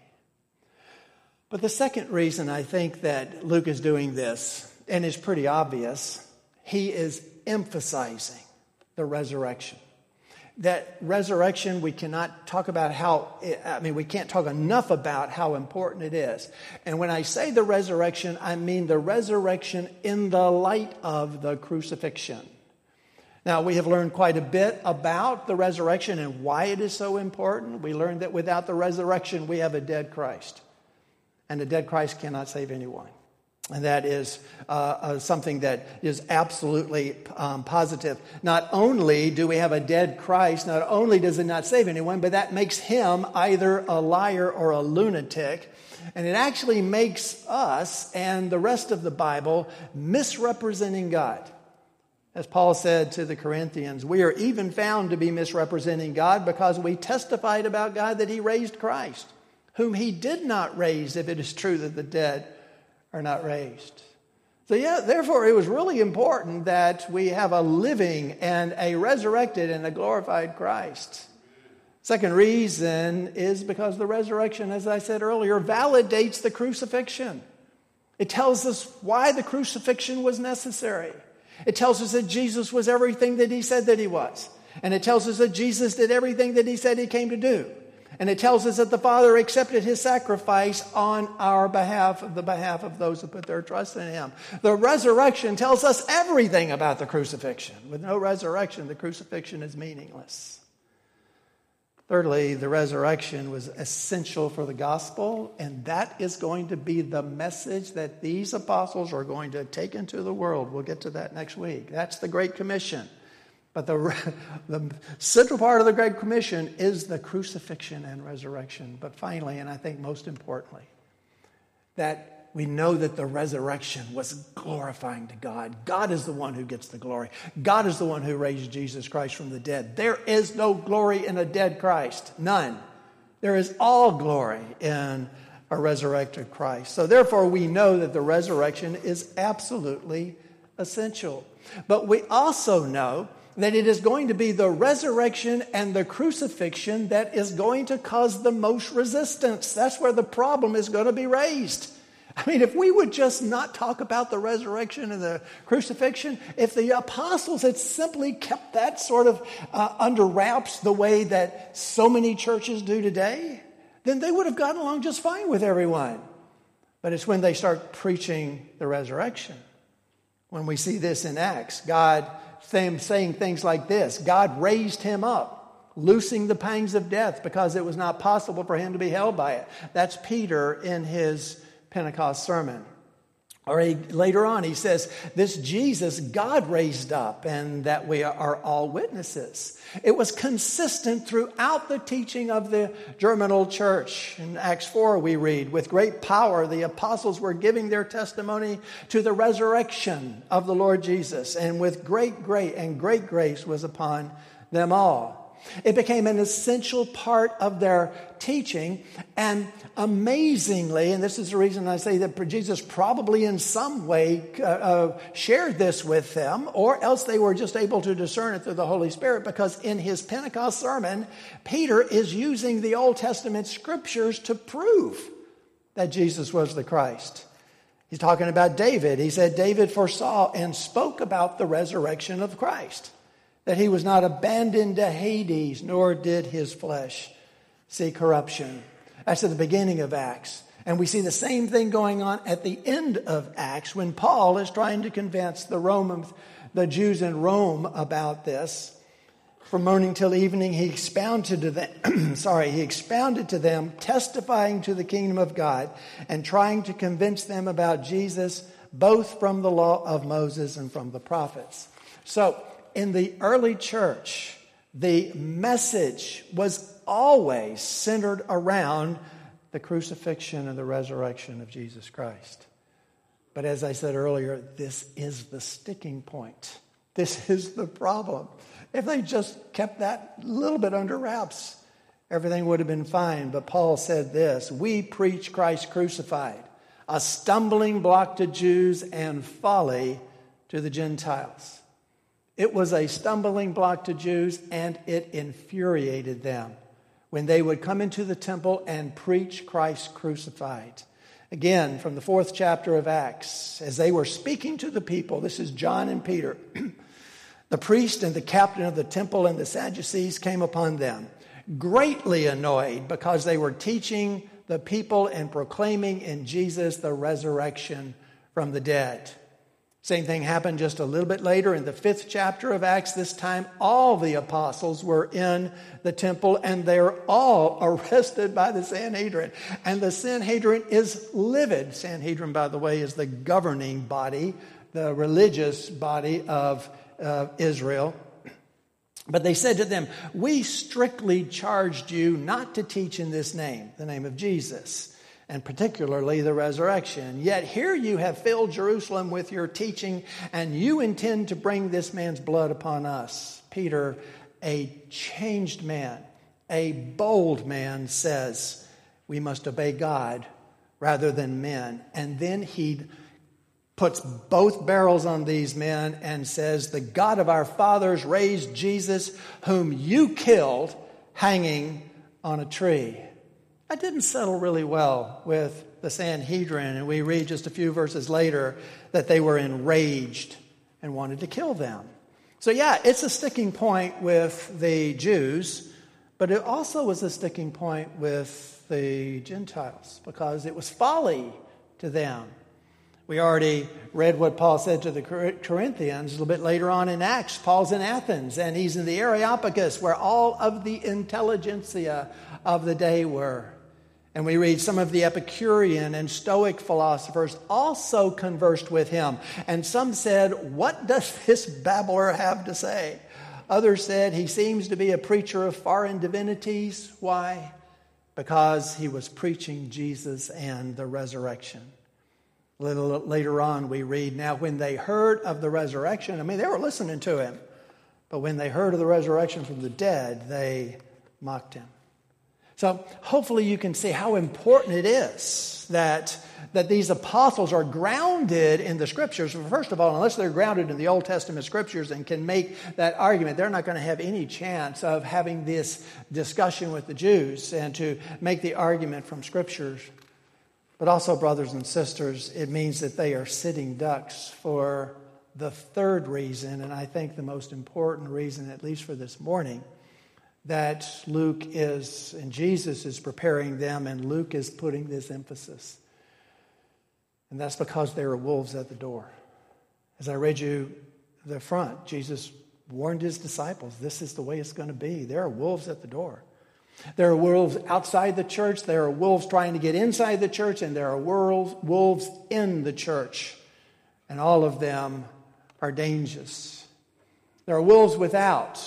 But the second reason I think that Luke is doing this, and is pretty obvious, he is emphasizing the resurrection. That resurrection, we cannot talk about we can't talk enough about how important it is. And when I say the resurrection, I mean the resurrection in the light of the crucifixion. Now, we have learned quite a bit about the resurrection and why it is so important. We learned that without the resurrection, we have a dead Christ. And a dead Christ cannot save anyone. And that is something that is absolutely positive. Not only do we have a dead Christ, not only does it not save anyone, but that makes him either a liar or a lunatic. And it actually makes us and the rest of the Bible misrepresenting God. As Paul said to the Corinthians, we are even found to be misrepresenting God because we testified about God that he raised Christ, whom he did not raise, if it is true that the dead are not raised. So therefore it was really important that we have a living and a resurrected and a glorified Christ. Second reason is because the resurrection, as I said earlier, validates the crucifixion. It tells us why the crucifixion was necessary. It tells us that Jesus was everything that he said that he was. And it tells us that Jesus did everything that he said he came to do. And it tells us that the Father accepted his sacrifice on our behalf, the behalf of those who put their trust in him. The resurrection tells us everything about the crucifixion. With no resurrection, the crucifixion is meaningless. Thirdly, the resurrection was essential for the gospel, and that is going to be the message that these apostles are going to take into the world. We'll get to that next week. That's the Great Commission. But the central part of the Great Commission is the crucifixion and resurrection. But finally, and I think most importantly, that we know that the resurrection was glorifying to God. God is the one who gets the glory. God is the one who raised Jesus Christ from the dead. There is no glory in a dead Christ. None. There is all glory in a resurrected Christ. So therefore, we know that the resurrection is absolutely essential. But we also know that it is going to be the resurrection and the crucifixion that is going to cause the most resistance. That's where the problem is going to be raised. I mean, if we would just not talk about the resurrection and the crucifixion, if the apostles had simply kept that sort of under wraps the way that so many churches do today, then they would have gotten along just fine with everyone. But it's when they start preaching the resurrection, when we see this in Acts, God saying things like this: God raised him up, loosing the pangs of death because it was not possible for him to be held by it. That's Peter in his Pentecost sermon. Or later on he says, this Jesus God raised up, and that we are all witnesses. It was consistent throughout the teaching of the Germinal church. In Acts 4 we read, with great power the apostles were giving their testimony to the resurrection of the Lord Jesus, and with great grace was upon them all. It became an essential part of their teaching. And amazingly, and this is the reason I say that Jesus probably in some way shared this with them, or else they were just able to discern it through the Holy Spirit, because in his Pentecost sermon, Peter is using the Old Testament scriptures to prove that Jesus was the Christ. He's talking about David. He said, David foresaw and spoke about the resurrection of Christ, that he was not abandoned to Hades, nor did his flesh see corruption. That's at the beginning of Acts. And we see the same thing going on at the end of Acts when Paul is trying to convince the Jews in Rome about this. From morning till evening, he expounded to them, testifying to the kingdom of God and trying to convince them about Jesus, both from the law of Moses and from the prophets. So, in the early church, the message was always centered around the crucifixion and the resurrection of Jesus Christ. But as I said earlier, this is the sticking point. This is the problem. If they just kept that little bit under wraps, everything would have been fine. But Paul said this, we preach Christ crucified, a stumbling block to Jews and folly to the Gentiles. It was a stumbling block to Jews, and it infuriated them when they would come into the temple and preach Christ crucified. Again, from the 4th chapter of Acts, as they were speaking to the people, this is John and Peter, the priest and the captain of the temple and the Sadducees came upon them, greatly annoyed because they were teaching the people and proclaiming in Jesus the resurrection from the dead. Same thing happened just a little bit later in the 5th chapter of Acts. This time, all the apostles were in the temple, and they're all arrested by the Sanhedrin. And the Sanhedrin is livid. Sanhedrin, by the way, is the governing body, the religious body of Israel. But they said to them, we strictly charged you not to teach in this name, the name of Jesus, and particularly the resurrection. Yet here you have filled Jerusalem with your teaching, and you intend to bring this man's blood upon us. Peter, a changed man, a bold man, says, we must obey God rather than men. And then he puts both barrels on these men and says, the God of our fathers raised Jesus, whom you killed, hanging on a tree. That didn't settle really well with the Sanhedrin, and we read just a few verses later that they were enraged and wanted to kill them. So yeah, it's a sticking point with the Jews, but it also was a sticking point with the Gentiles because it was folly to them. We already read what Paul said to the Corinthians a little bit later on in Acts. Paul's in Athens, and he's in the Areopagus, where all of the intelligentsia of the day were. And we read some of the Epicurean and Stoic philosophers also conversed with him. And some said, what does this babbler have to say? Others said, he seems to be a preacher of foreign divinities. Why? Because he was preaching Jesus and the resurrection. A little later on, we read, now when they heard of the resurrection, they were listening to him. But when they heard of the resurrection from the dead, they mocked him. So hopefully you can see how important it is that these apostles are grounded in the Scriptures. First of all, unless they're grounded in the Old Testament Scriptures and can make that argument, they're not going to have any chance of having this discussion with the Jews and to make the argument from Scriptures. But also, brothers and sisters, it means that they are sitting ducks for the third reason, and I think the most important reason, at least for this morning, that Luke is, and Jesus is preparing them, and Luke is putting this emphasis. And that's because there are wolves at the door. As I read you the front, Jesus warned his disciples, this is the way it's going to be. There are wolves at the door. There are wolves outside the church. There are wolves trying to get inside the church. And there are wolves in the church. And all of them are dangerous. There are wolves without,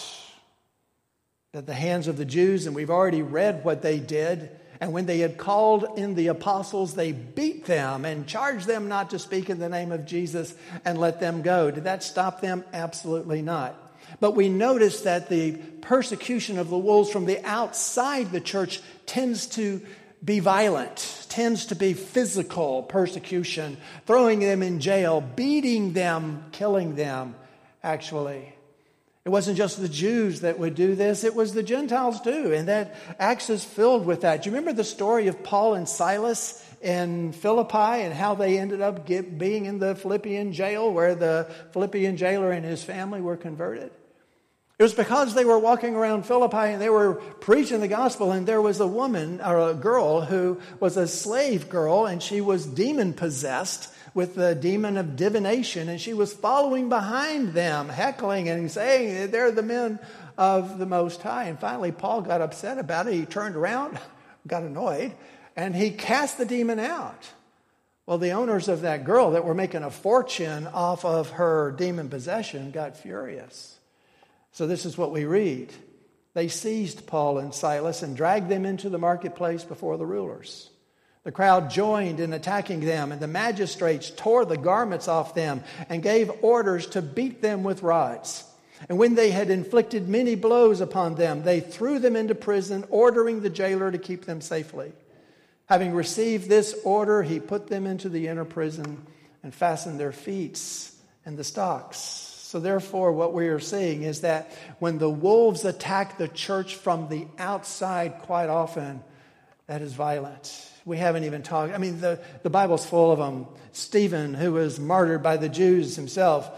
at the hands of the Jews. And we've already read what they did. And when they had called in the apostles, they beat them and charged them not to speak in the name of Jesus and let them go. Did that stop them? Absolutely not. But we notice that the persecution of the wolves from the outside the church tends to be violent, tends to be physical persecution, throwing them in jail, beating them, killing them, actually. It wasn't just the Jews that would do this, it was the Gentiles too. And that Acts is filled with that. Do you remember the story of Paul and Silas in Philippi and how they ended up being in the Philippian jail where the Philippian jailer and his family were converted? It was because they were walking around Philippi and they were preaching the gospel, and there was a woman or a girl who was a slave girl, and she was demon possessed with the demon of divination, and she was following behind them, heckling and saying, they're the men of the Most High. And finally, Paul got upset about it. He turned around, got annoyed, and he cast the demon out. Well, the owners of that girl that were making a fortune off of her demon possession got furious. So this is what we read. They seized Paul and Silas and dragged them into the marketplace before the rulers. The crowd joined in attacking them, and the magistrates tore the garments off them and gave orders to beat them with rods. And when they had inflicted many blows upon them, they threw them into prison, ordering the jailer to keep them safely. Having received this order, he put them into the inner prison and fastened their feet in the stocks. So therefore, what we are seeing is that when the wolves attack the church from the outside, quite often, that is violent. We haven't even talked. I mean, the Bible's full of them. Stephen, who was martyred by the Jews himself.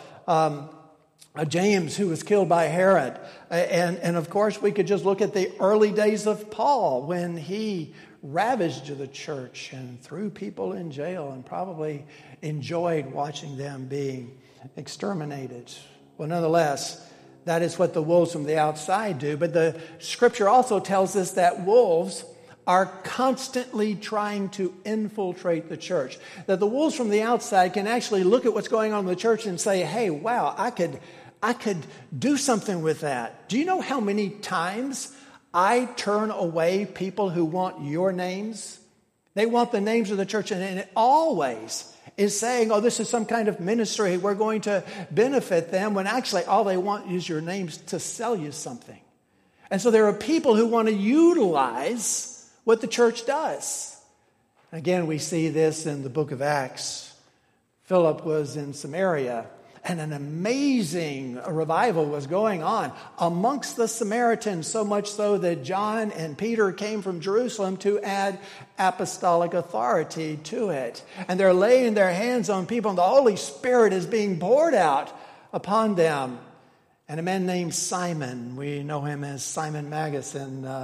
James, who was killed by Herod. And of course, we could just look at the early days of Paul when he ravaged the church and threw people in jail and probably enjoyed watching them being exterminated. Well, nonetheless, that is what the wolves from the outside do. But the scripture also tells us that wolves are constantly trying to infiltrate the church. That the wolves from the outside can actually look at what's going on in the church and say, hey, wow, I could do something with that. Do you know how many times I turn away people who want your names? They want the names of the church, and it always is saying, oh, this is some kind of ministry, we're going to benefit them, when actually all they want is your names to sell you something. And so there are people who want to utilize what the church does. Again, we see this in the book of Acts. Philip was in Samaria, and an amazing revival was going on amongst the Samaritans, so much so that John and Peter came from Jerusalem to add apostolic authority to it. And they're laying their hands on people, and the Holy Spirit is being poured out upon them. And a man named Simon, we know him as Simon Magus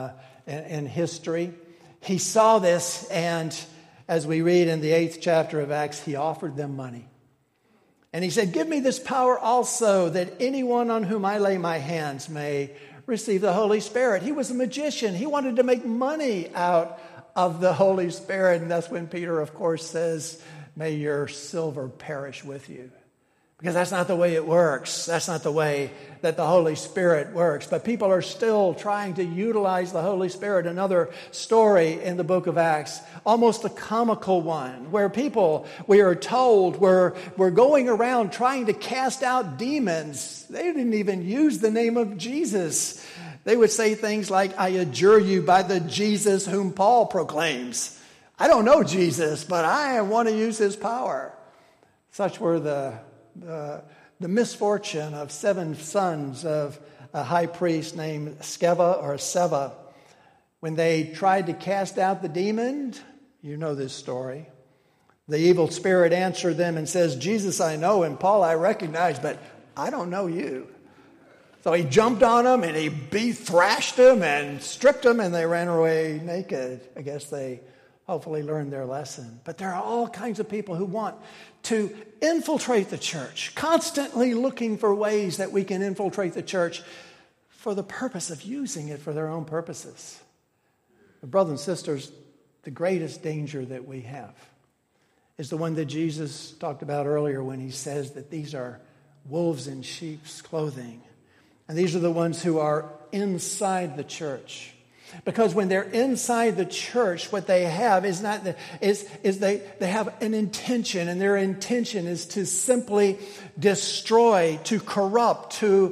in history, he saw this, and as we read in the 8th chapter of Acts, he offered them money. And he said, give me this power also, that anyone on whom I lay my hands may receive the Holy Spirit. He was a magician. He wanted to make money out of the Holy Spirit. And that's when Peter, of course, says, may your silver perish with you. Because that's not the way it works. That's not the way that the Holy Spirit works. But people are still trying to utilize the Holy Spirit. Another story in the book of Acts, almost a comical one, where people, we are told, were going around trying to cast out demons. They didn't even use the name of Jesus. They would say things like, I adjure you by the Jesus whom Paul proclaims. I don't know Jesus, but I want to use his power. Such were the misfortune of 7 sons of a high priest named Sceva or Seva. When they tried to cast out the demon, you know this story. The evil spirit answered them and says, Jesus I know and Paul I recognize, but I don't know you. So he jumped on them and he thrashed them and stripped them, and they ran away naked. I guess they hopefully learned their lesson. But there are all kinds of people who want to infiltrate the church, constantly looking for ways that we can infiltrate the church for the purpose of using it for their own purposes. But brothers and sisters, the greatest danger that we have is the one that Jesus talked about earlier when he says that these are wolves in sheep's clothing. And these are the ones who are inside the church. Because when they're inside the church, what they have is they have an intention, and their intention is to simply destroy, to corrupt, to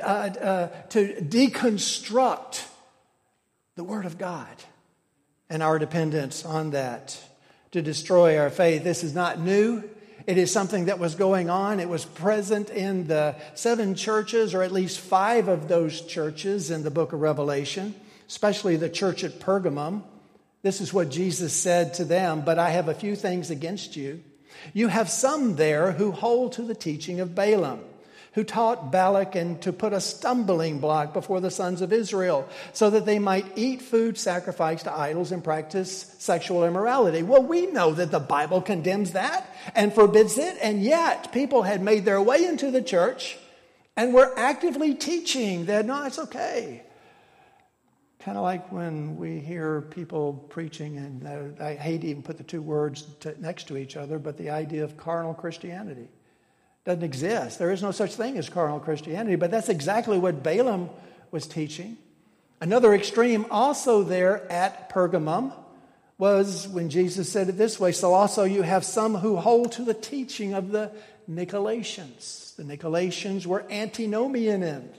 deconstruct the Word of God and our dependence on that, to destroy our faith. This is not new. It is something that was going on. It was present in the 7 churches, or at least 5 of those churches in the book of Revelation, especially the church at Pergamum. This is what Jesus said to them, "But I have a few things against you. You have some there who hold to the teaching of Balaam, who taught Balak and to put a stumbling block before the sons of Israel, so that they might eat food sacrificed to idols and practice sexual immorality." Well, we know that the Bible condemns that and forbids it, and yet people had made their way into the church and were actively teaching that, no, it's okay. Kind of like when we hear people preaching, and I hate to even put the two words next to each other, but the idea of carnal Christianity doesn't exist. There is no such thing as carnal Christianity, but that's exactly what Balaam was teaching. Another extreme also there at Pergamum was when Jesus said it this way, "So also you have some who hold to the teaching of the Nicolaitans." The Nicolaitans were antinomians.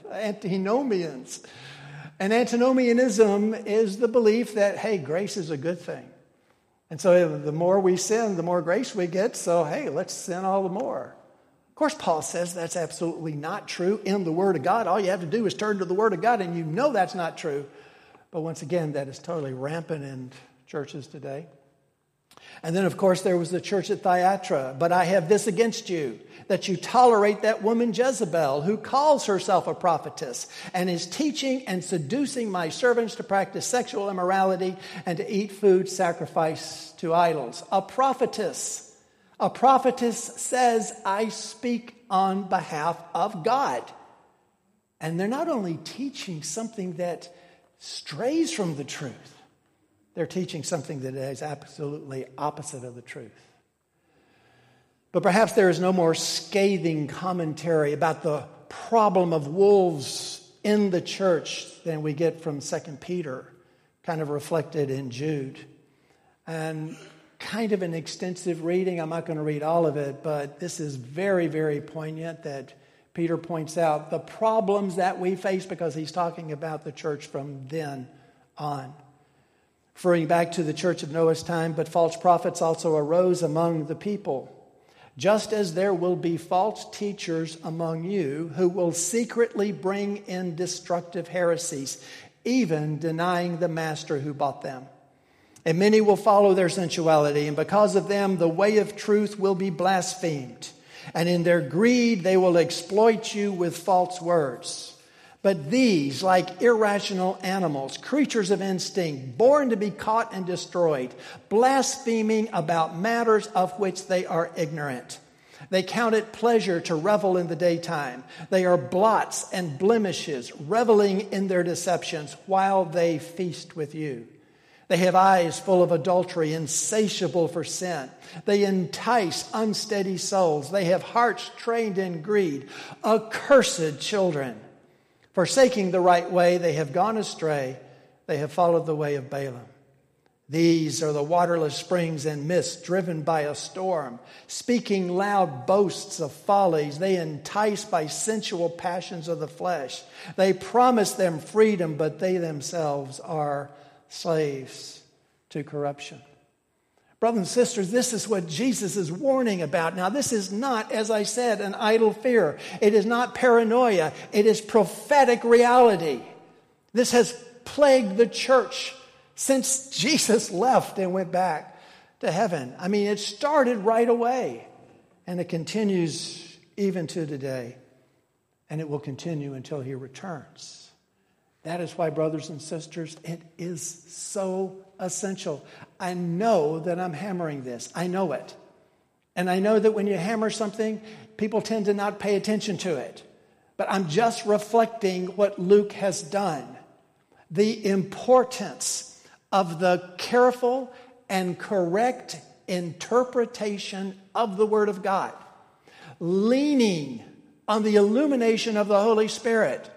And antinomianism is the belief that, hey, grace is a good thing. And so the more we sin, the more grace we get. So, hey, let's sin all the more. Of course, Paul says that's absolutely not true in the Word of God. All you have to do is turn to the Word of God, and you know that's not true. But once again, that is totally rampant in churches today. And then, of course, there was the church at Thyatira. "But I have this against you, that you tolerate that woman Jezebel, who calls herself a prophetess, and is teaching and seducing my servants to practice sexual immorality and to eat food sacrificed to idols." A prophetess says, "I speak on behalf of God." And they're not only teaching something that strays from the truth, they're teaching something that is absolutely opposite of the truth. But perhaps there is no more scathing commentary about the problem of wolves in the church than we get from 2 Peter, kind of reflected in Jude. And kind of an extensive reading. I'm not going to read all of it, but this is very, very poignant that Peter points out the problems that we face, because he's talking about the church from then on. Referring back to the church of Noah's time, "But false prophets also arose among the people, just as there will be false teachers among you who will secretly bring in destructive heresies, even denying the master who bought them. And many will follow their sensuality, and because of them the way of truth will be blasphemed. And in their greed they will exploit you with false words. But these, like irrational animals, creatures of instinct, born to be caught and destroyed, blaspheming about matters of which they are ignorant. They count it pleasure to revel in the daytime. They are blots and blemishes, reveling in their deceptions while they feast with you. They have eyes full of adultery, insatiable for sin. They entice unsteady souls. They have hearts trained in greed. Accursed children. Forsaking the right way, they have gone astray. They have followed the way of Balaam. These are the waterless springs and mists driven by a storm, speaking loud boasts of follies. They entice by sensual passions of the flesh. They promise them freedom, but they themselves are slaves to corruption." Brothers and sisters, this is what Jesus is warning about. Now, this is not, as I said, an idle fear. It is not paranoia. It is prophetic reality. This has plagued the church since Jesus left and went back to heaven. I mean, it started right away, and it continues even to today, and it will continue until he returns. That is why, brothers and sisters, it is so essential. I know that I'm hammering this. I know it. And I know that when you hammer something, people tend to not pay attention to it. But I'm just reflecting what Luke has done. The importance of the careful and correct interpretation of the Word of God. Leaning on the illumination of the Holy Spirit.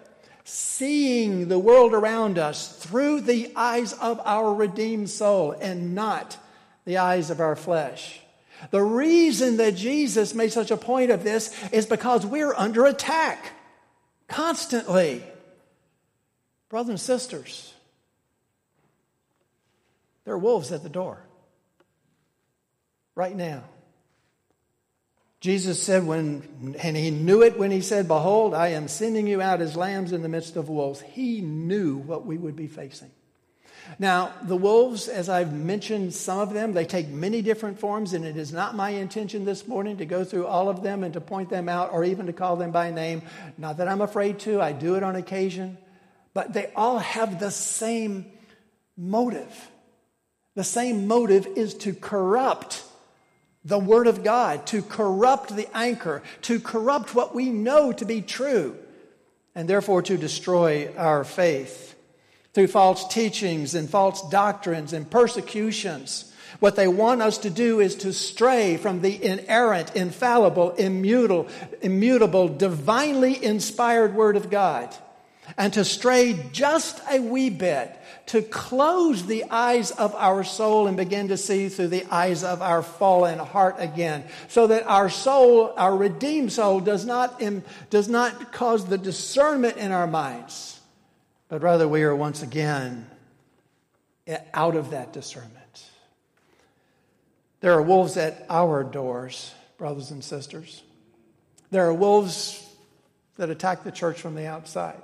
seeing the world around us through the eyes of our redeemed soul and not the eyes of our flesh. The reason that Jesus made such a point of this is because we're under attack constantly. Brothers and sisters, there are wolves at the door right now. Jesus said and he knew it when he said, "Behold, I am sending you out as lambs in the midst of wolves." He knew what we would be facing. Now, the wolves, as I've mentioned some of them, they take many different forms, and it is not my intention this morning to go through all of them and to point them out or even to call them by name. Not that I'm afraid to. I do it on occasion. But they all have the same motive. The same motive is to corrupt the Word of God, to corrupt the anchor, to corrupt what we know to be true, and therefore to destroy our faith through false teachings and false doctrines and persecutions. What they want us to do is to stray from the inerrant, infallible, immutable, divinely inspired Word of God, and to stray just a wee bit, to close the eyes of our soul and begin to see through the eyes of our fallen heart again, so that our soul, our redeemed soul, does not cause the discernment in our minds, but rather we are once again out of that discernment. There are wolves at our doors, brothers and sisters. There are wolves that attack the church from the outside.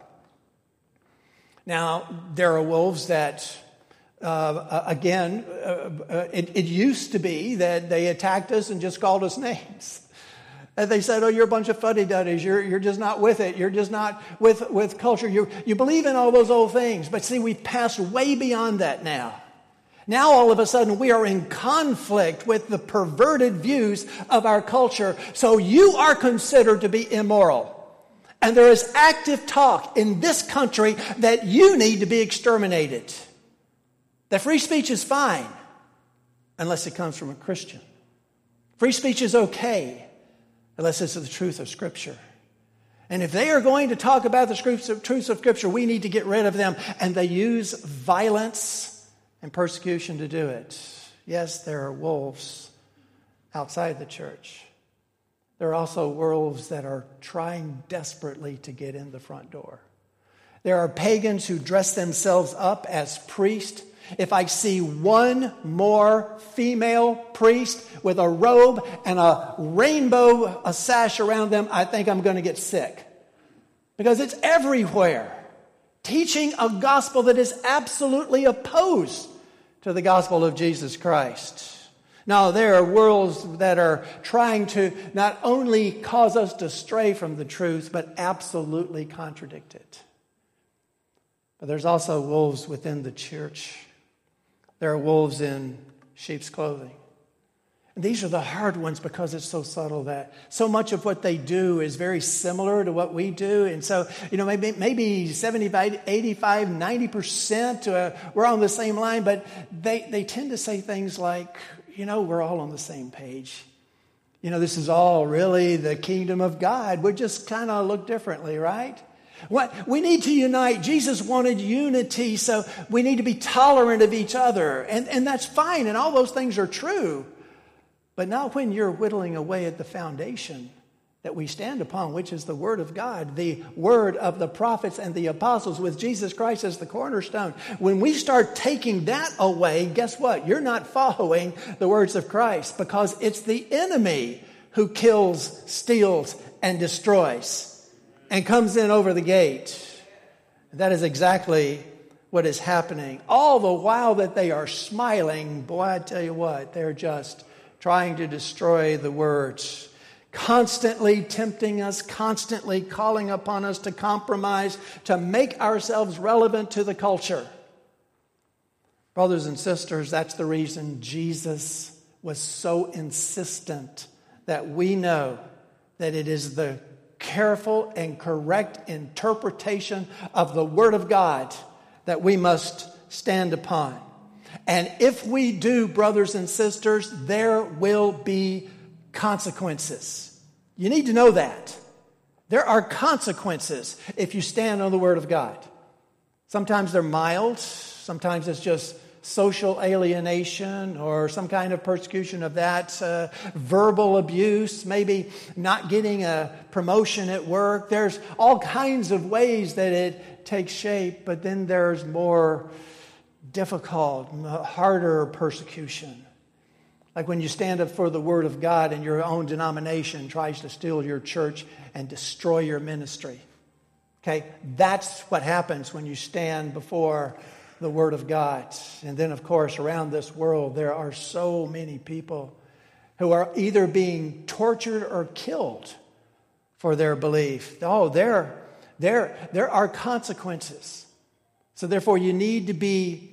Now, there are wolves that, it used to be that they attacked us and just called us names. And they said, "Oh, you're a bunch of fuddy-duddies. You're just not with it. You're just not with culture. You believe in all those old things." But see, we've passed way beyond that now. Now, all of a sudden, we are in conflict with the perverted views of our culture. So you are considered to be immoral. And there is active talk in this country that you need to be exterminated. That free speech is fine, unless it comes from a Christian. Free speech is okay, unless it's the truth of Scripture. And if they are going to talk about the truths of Scripture, we need to get rid of them. And they use violence and persecution to do it. Yes, there are wolves outside the church. There are also wolves that are trying desperately to get in the front door. There are pagans who dress themselves up as priests. If I see one more female priest with a robe and a sash around them, I think I'm going to get sick. Because it's everywhere. Teaching a gospel that is absolutely opposed to the gospel of Jesus Christ. Now, there are wolves that are trying to not only cause us to stray from the truth, but absolutely contradict it. But there's also wolves within the church. There are wolves in sheep's clothing. And these are the hard ones because it's so subtle that so much of what they do is very similar to what we do. And so, maybe 75, 85, 90% we're on the same line, but they tend to say things like, we're all on the same page. This is all really the kingdom of God. We just kind of look differently, right? We need to unite. Jesus wanted unity, so we need to be tolerant of each other. And that's fine, and all those things are true. But not when you're whittling away at the foundation that we stand upon, which is the Word of God, the Word of the prophets and the apostles with Jesus Christ as the cornerstone. When we start taking that away, guess what? You're not following the words of Christ, because it's the enemy who kills, steals, and destroys and comes in over the gate. That is exactly what is happening. All the while that they are smiling, boy, I tell you what, they're just trying to destroy the words. Constantly tempting us, constantly calling upon us to compromise, to make ourselves relevant to the culture. Brothers and sisters, that's the reason Jesus was so insistent that we know that it is the careful and correct interpretation of the Word of God that we must stand upon. And if we do, brothers and sisters, there will be consequences. You need to know that. There are consequences if you stand on the Word of God. Sometimes they're mild. Sometimes it's just social alienation or some kind of persecution of that, verbal abuse, maybe not getting a promotion at work. There's all kinds of ways that it takes shape, but then there's more difficult, harder persecution. Like when you stand up for the Word of God and your own denomination tries to steal your church and destroy your ministry. Okay, that's what happens when you stand before the Word of God. And then, of course, around this world, there are so many people who are either being tortured or killed for their belief. Oh, there are consequences. So therefore, you need to be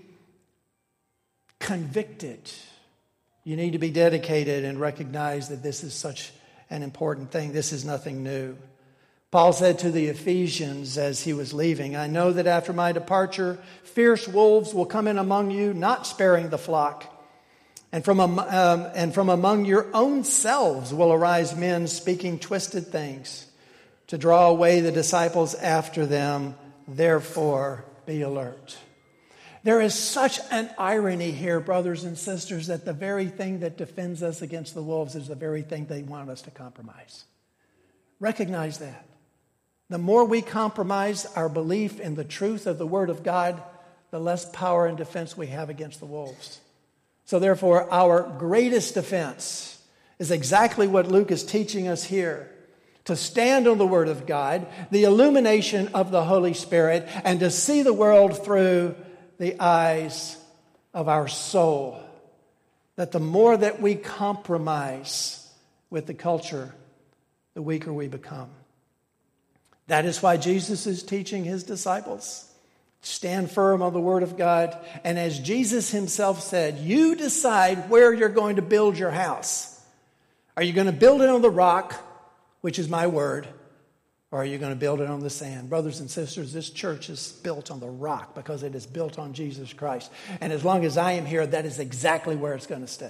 convicted. You need to be dedicated and recognize that this is such an important thing. This is nothing new. Paul said to the Ephesians as he was leaving, I know that after my departure, fierce wolves will come in among you, not sparing the flock. And from among your own selves will arise men speaking twisted things to draw away the disciples after them. Therefore, be alert. There is such an irony here, brothers and sisters, that the very thing that defends us against the wolves is the very thing they want us to compromise. Recognize that. The more we compromise our belief in the truth of the Word of God, the less power and defense we have against the wolves. So therefore, our greatest defense is exactly what Luke is teaching us here. To stand on the Word of God, the illumination of the Holy Spirit, and to see the world through the eyes of our soul. That the more that we compromise with the culture, the weaker we become. That is why Jesus is teaching his disciples. Stand firm on the Word of God. And as Jesus himself said, you decide where you're going to build your house. Are you going to build it on the rock, which is my word, or are you going to build it on the sand? Brothers and sisters, this church is built on the rock because it is built on Jesus Christ. And as long as I am here, that is exactly where it's going to stay.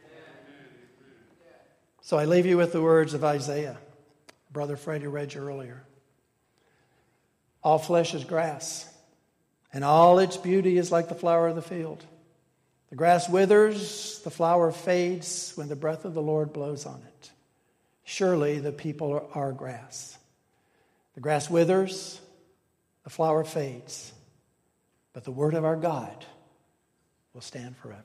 So I leave you with the words of Isaiah. Brother Freddie read you earlier. All flesh is grass, and all its beauty is like the flower of the field. The grass withers, the flower fades when the breath of the Lord blows on it. Surely the people are grass. The grass withers, the flower fades, but the word of our God will stand forever.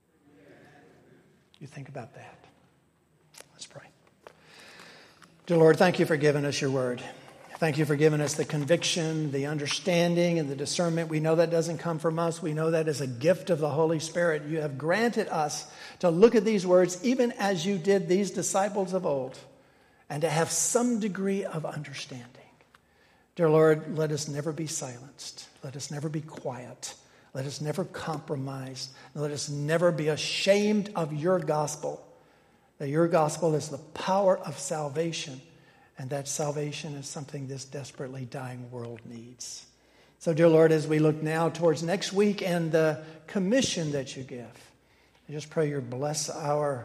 You think about that. Let's pray. Dear Lord, thank you for giving us your word. Thank you for giving us the conviction, the understanding, and the discernment. We know that doesn't come from us. We know that is a gift of the Holy Spirit. You have granted us to look at these words, even as you did these disciples of old, and to have some degree of understanding. Dear Lord, let us never be silenced. Let us never be quiet. Let us never compromise. Let us never be ashamed of your gospel. That your gospel is the power of salvation. And that salvation is something this desperately dying world needs. So, dear Lord, as we look now towards next week and the commission that you give, I just pray you bless our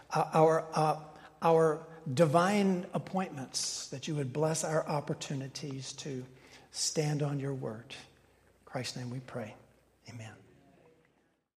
divine appointments, that you would bless our opportunities to stand on your word. In Christ's name we pray. Amen.